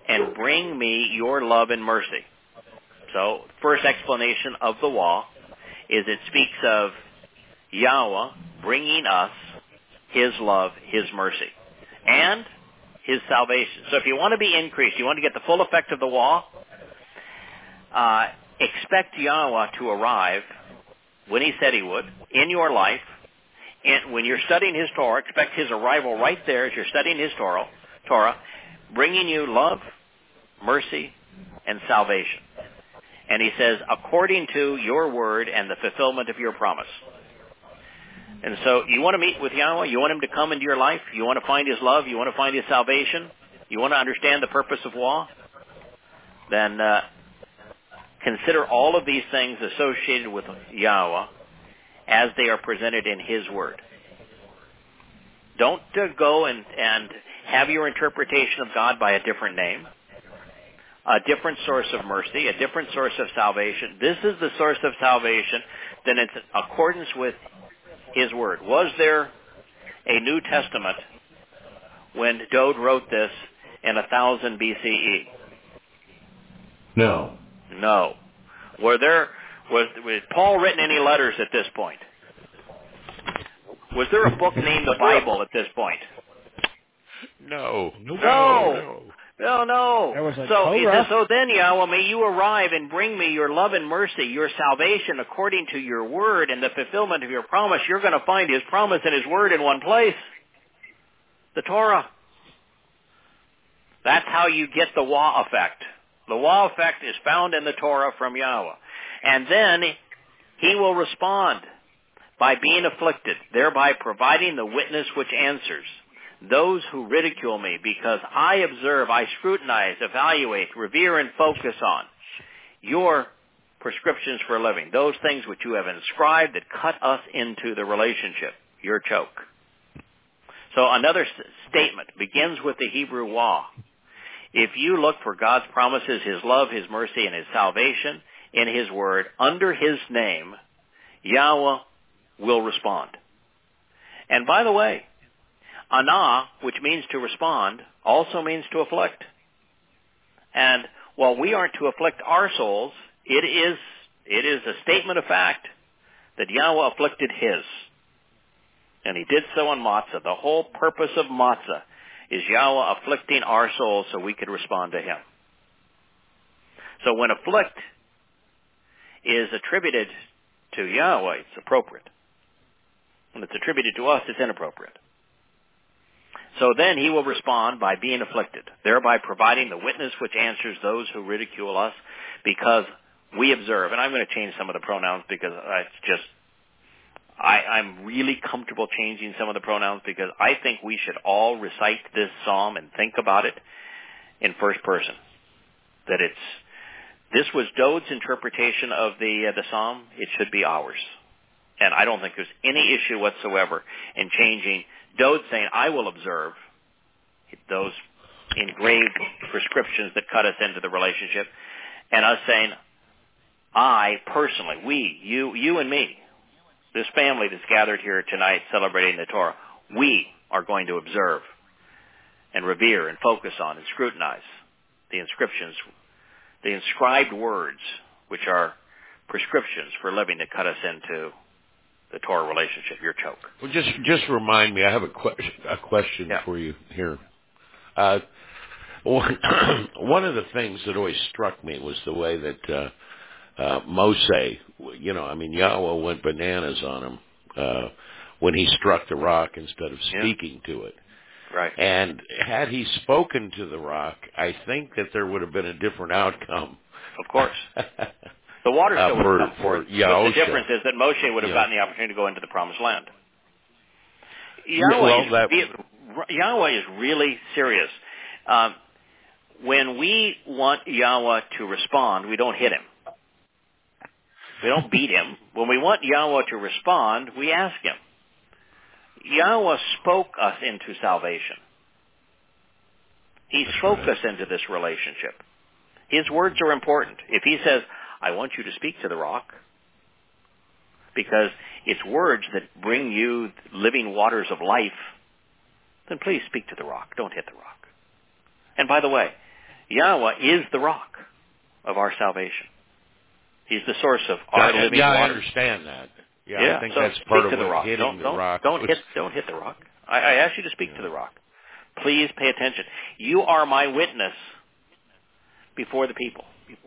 and bring me your love and mercy. So, first explanation of the law is it speaks of Yahweh bringing us His love, His mercy, and His salvation. So if you want to be increased, you want to get the full effect of the law, uh, expect Yahweh to arrive when He said He would in your life. And when you're studying His Torah, expect His arrival right there as you're studying His Torah, Torah, bringing you love, mercy, and salvation. And He says, according to your word and the fulfillment of your promise. And so you want to meet with Yahweh, you want Him to come into your life, you want to find His love, you want to find His salvation, you want to understand the purpose of law, then uh, consider all of these things associated with Yahweh as they are presented in His Word. Don't uh, go and, and have your interpretation of God by a different name, a different source of mercy, a different source of salvation. This is the source of salvation, then it's in accordance with His Word. Was there a New Testament when Dode wrote this in one thousand B C E? No. No. Were there, was, was Paul written any letters at this point? Was there a book named the Bible at this point? No. No. No. No, no. There was a so, he Torah. says, so then, Yahweh, may you arrive and bring me your love and mercy, your salvation according to your word and the fulfillment of your promise. You're going to find His promise and His word in one place. The Torah. That's how you get the Wah effect. The Wah effect is found in the Torah from Yahweh. And then He will respond by being afflicted, thereby providing the witness which answers those who ridicule me, because I observe, I scrutinize, evaluate, revere, and focus on your prescriptions for a living, those things which you have inscribed that cut us into the relationship, your choke. So another s- statement begins with the Hebrew Wah. If you look for God's promises, His love, His mercy, and His salvation in His Word, under His name, Yahweh will respond. And by the way, Anah, which means to respond, also means to afflict. And while we aren't to afflict our souls, it is it is a statement of fact that Yahweh afflicted His. And He did so on Matzah. The whole purpose of Matzah is Yahweh afflicting our souls so we could respond to Him. So when afflict is attributed to Yahweh, it's appropriate. When it's attributed to us, it's inappropriate. So then He will respond by being afflicted, thereby providing the witness which answers those who ridicule us, because we observe. And I'm going to change some of the pronouns because it's just, I, I'm really comfortable changing some of the pronouns because I think we should all recite this psalm and think about it in first person. That it's, this was Dode's interpretation of the uh, the psalm. It should be ours. And I don't think there's any issue whatsoever in changing Dode saying, I will observe those engraved prescriptions that cut us into the relationship, and us saying, I personally, we, you, you and me, this family that's gathered here tonight celebrating the Torah, we are going to observe and revere and focus on and scrutinize the inscriptions, the inscribed words, which are prescriptions for living that cut us into the Torah relationship, your choke. Well, just just remind me. I have a, que- a question yeah. for you here. Uh, one, one of the things that always struck me was the way that uh, uh, Moshe, you know, I mean, Yahweh went bananas on him uh, when he struck the rock instead of speaking yeah. to it. Right. And had he spoken to the rock, I think that there would have been a different outcome. Of course. The water still uh, would have come forth. For but the difference is that Moshe would have yeah. gotten the opportunity to go into the promised land. Yahweh, Yahweh, well, is, that... Yahweh is really serious. Um, when we want Yahweh to respond, we don't hit Him. We don't beat Him. When we want Yahweh to respond, we ask Him. Yahweh spoke us into salvation. He spoke us into this relationship. His words are important. If He says, I want you to speak to the rock, because it's words that bring you living waters of life, then please speak to the rock. Don't hit the rock. And by the way, Yahweh is the rock of our salvation. He's the source of our yeah, living yeah, water. I understand that. Yeah, yeah I think so that's part of to the what rock. hitting don't, the don't, rock. Don't was, hit. Don't hit the rock. I, I ask you to speak yeah. to the rock. Please pay attention. You are my witness before the people.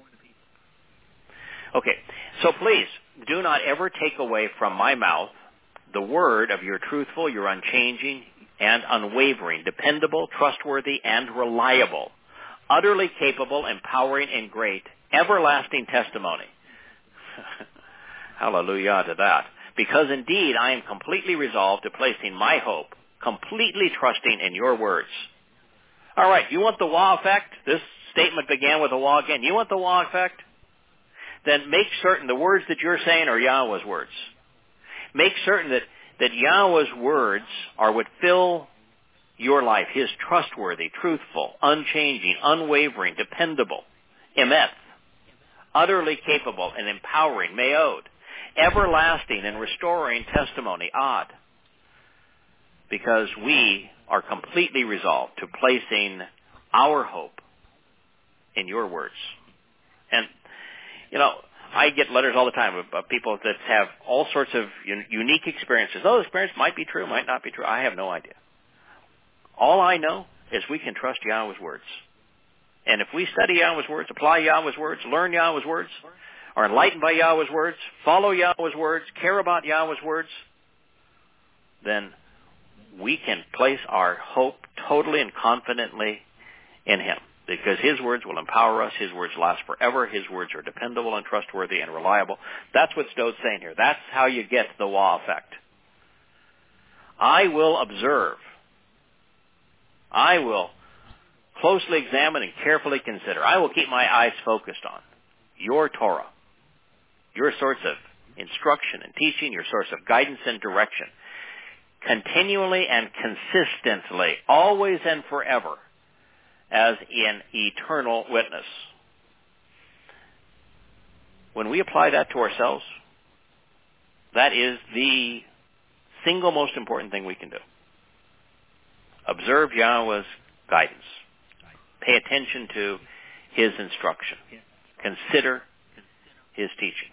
Okay, so please do not ever take away from my mouth the word of your truthful, your unchanging, and unwavering, dependable, trustworthy, and reliable, utterly capable, empowering, and great, everlasting testimony. Hallelujah to that. Because indeed I am completely resolved to placing my hope, completely trusting in your words. All right, you want the wah effect? This statement began with a wah again. You want the wah effect? Then make certain the words that you're saying are Yahweh's words. Make certain that, that Yahweh's words are what fill your life, His trustworthy, truthful, unchanging, unwavering, dependable, emeth, utterly capable and empowering, meod, everlasting and restoring testimony, ad. Because we are completely resolved to placing our hope in your words. And, you know, I get letters all the time of, of people that have all sorts of un- unique experiences. Those experiences might be true, might not be true. I have no idea. All I know is we can trust Yahweh's words. And if we study Yahweh's words, apply Yahweh's words, learn Yahweh's words, are enlightened by Yahweh's words, follow Yahweh's words, care about Yahweh's words, then we can place our hope totally and confidently in Him. Because His words will empower us. His words last forever. His words are dependable and trustworthy and reliable. That's what Stode's saying here. That's how you get the wah effect. I will observe. I will closely examine and carefully consider. I will keep my eyes focused on your Torah, your source of instruction and teaching, your source of guidance and direction, continually and consistently, always and forever, as an eternal witness. When we apply that to ourselves, that is the single most important thing we can do. Observe Yahweh's guidance. Pay attention to His instruction. Consider His teaching.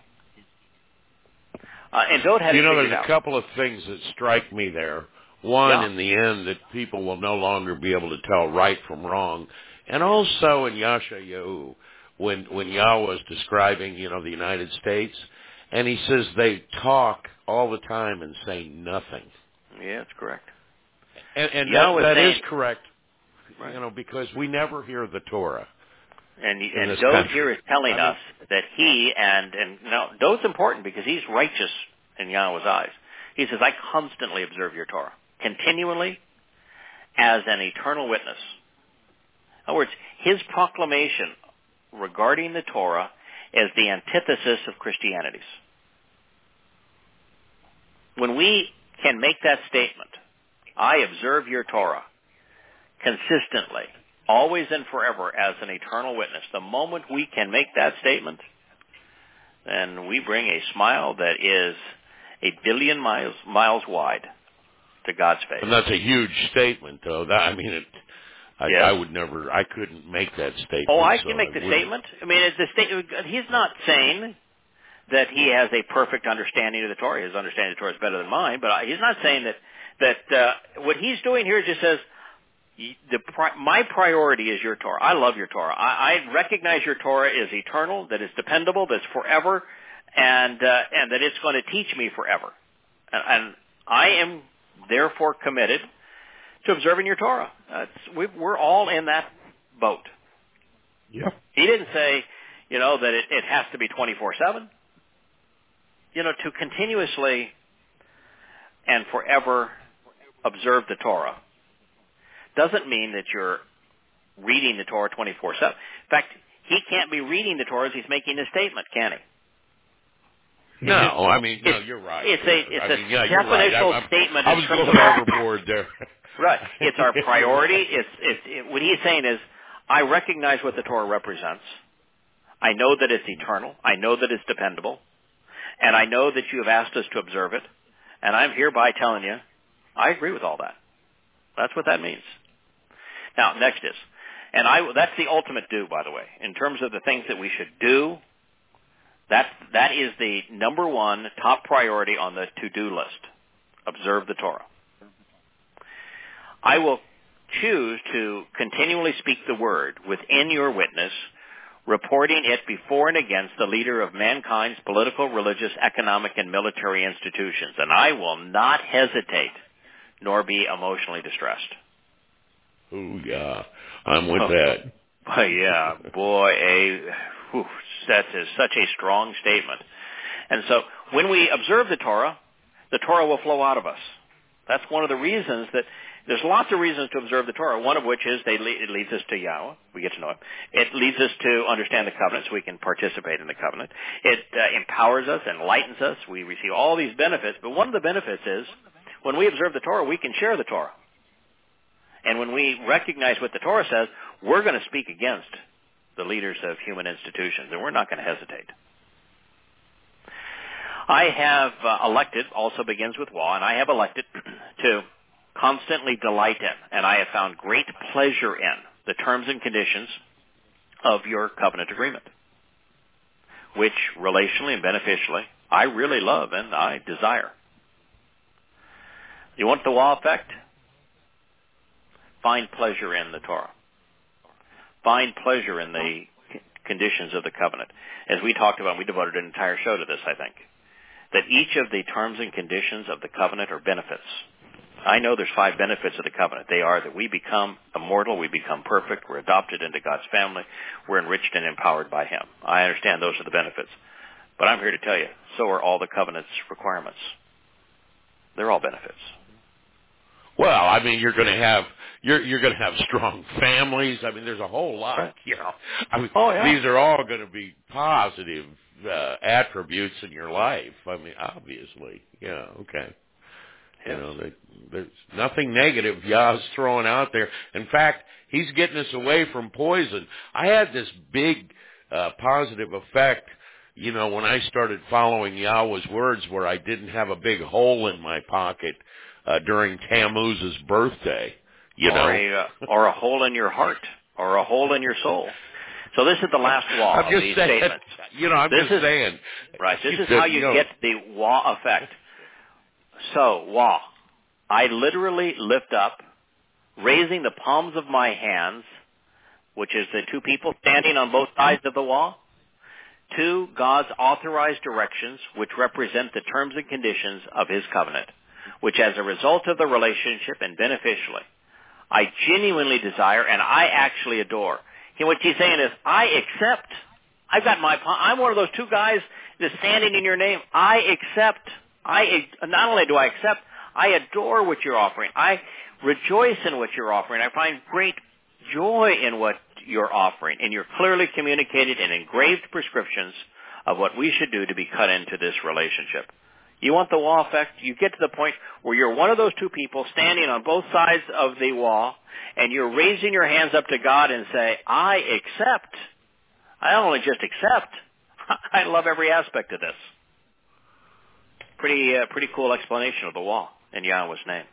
Uh, and don't have You know, there's a couple of things that strike me there. One, yeah. in the end, that people will no longer be able to tell right from wrong. And also in Yashayahu, when, when Yahweh was describing, you know, the United States, and he says they talk all the time and say nothing. Yeah, that's correct. And, and yeah, that, that saying, is correct, right. you know, because we never hear the Torah. And, and Dode here is telling I mean, us that he, and, and now Dode's important because he's righteous in Yahweh's eyes. He says, I constantly observe your Torah, continually, as an eternal witness. In other words, his proclamation regarding the Torah is the antithesis of Christianity's. When we can make that statement, I observe your Torah consistently, always and forever as an eternal witness, the moment we can make that statement, then we bring a smile that is a billion miles miles wide to God's face. And that's a huge statement, though. That, I mean, it, I, yes. I would never, I couldn't make that statement. Oh, I so can make I the wouldn't. statement. I mean, it's the statement. He's not saying that he has a perfect understanding of the Torah. His understanding of the Torah is better than mine, but he's not saying that that uh, what he's doing here just says, the my priority is your Torah. I love your Torah. I, I recognize your Torah is eternal, that it's dependable, that's forever, and uh, and that it's going to teach me forever. And, and I am therefore committed to observing your Torah. Uh, we, we're all in that boat. Yeah. He didn't say, you know, that it, it has to be twenty-four seven. You know, to continuously and forever observe the Torah doesn't mean that you're reading the Torah twenty-four seven. In fact, he can't be reading the Torah as he's making a statement, can he? No, just, I mean, no, you're right. It's a it's I a mean, yeah, definitional right. I, statement. I was in terms going of overboard there. Right. It's our priority. It's, it's it, what he's saying is, I recognize what the Torah represents. I know that it's eternal. I know that it's dependable. And I know that you have asked us to observe it. And I'm hereby telling you, I agree with all that. That's what that means. Now, next is, And I, that's the ultimate do, by the way. In terms of the things that we should do, that, that is the number one top priority on the to-do list. Observe the Torah. I will choose to continually speak the word within your witness, reporting it before and against the leader of mankind's political, religious, economic, and military institutions. And I will not hesitate nor be emotionally distressed. Oh, yeah. I'm with oh, that. But yeah, boy, a, whew, that is such a strong statement. And so when we observe the Torah, the Torah will flow out of us. That's one of the reasons that there's lots of reasons to observe the Torah, one of which is they lead, it leads us to Yahweh. We get to know Him. It leads us to understand the covenant so we can participate in the covenant. It uh, empowers us, enlightens us. We receive all these benefits. But one of the benefits is when we observe the Torah, we can share the Torah. And when we recognize what the Torah says, we're going to speak against the leaders of human institutions, and we're not going to hesitate. I have uh, elected, also begins with law, and I have elected to constantly delight in, and I have found great pleasure in the terms and conditions of your covenant agreement, which relationally and beneficially I really love and I desire. You want the law effect? Find pleasure in the Torah. Find pleasure in the conditions of the covenant. As we talked about, we devoted an entire show to this, I think, that each of the terms and conditions of the covenant are benefits. I know there's five benefits of the covenant. They are that we become immortal, we become perfect, we're adopted into God's family, we're enriched and empowered by Him. I understand those are the benefits. But I'm here to tell you, so are all the covenant's requirements. They're all benefits. Well, I mean, you're going to have you're you're going to have strong families. I mean, there's a whole lot. Right. You know, I mean, oh, yeah. These are all going to be positive uh, attributes in your life. I mean, obviously, yeah, okay. Yes. You know, they, there's nothing negative Yah's throwing out there. In fact, He's getting us away from poison. I had this big uh, positive effect, you know, when I started following Yahweh's words, where I didn't have a big hole in my pocket uh, during Tammuz's birthday. You or know, a, uh, or a hole in your heart, or a hole in your soul. So this is the last law I'm of just these saying, statements. You know, I'm this just is, saying. Right. This is the, how you, you know, get the wah effect. So, wah. I literally lift up, raising the palms of my hands, which is the two people standing on both sides of the wah, to God's authorized directions, which represent the terms and conditions of His covenant, which as a result of the relationship and beneficially, I genuinely desire and I actually adore. And what He's saying is, I accept. I've got my, I'm one of those two guys that's standing in your name. I accept. I, not only do I accept, I adore what you're offering. I rejoice in what you're offering. I find great joy in what you're offering, in your clearly communicated and engraved prescriptions of what we should do to be cut into this relationship. You want the wall effect? You get to the point where you're one of those two people standing on both sides of the wall, and you're raising your hands up to God and say, I accept. I don't only just accept, I love every aspect of this. Pretty, uh, pretty cool explanation of the wall in Yahweh's name.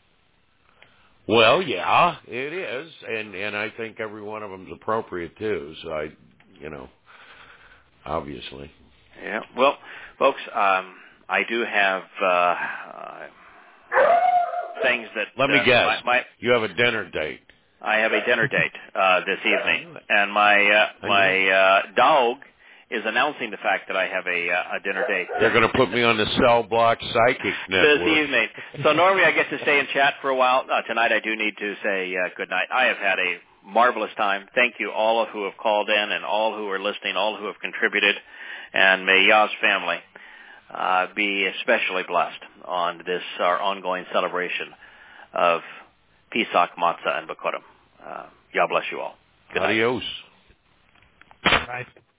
Well, yeah, it is, and and I think every one of them is appropriate too. So I, you know, obviously. Yeah. Well, folks, um, I do have uh, uh, things that. Let me uh, guess. My, my, you have a dinner date. I have a dinner date uh, this evening, and my uh, my uh, dog is announcing the fact that I have a, uh, a dinner date. They're going to put me on the Cell Block Psychic Network. This evening. So normally I get to stay and chat for a while. Uh, tonight I do need to say uh, good night. I have had a marvelous time. Thank you all who have called in and all who are listening, all who have contributed. And may Yah's family uh, be especially blessed on this, our ongoing celebration of Pesach, Matzah, and Bikurim. Uh, Yah bless you all. Good night. Adios. Bye.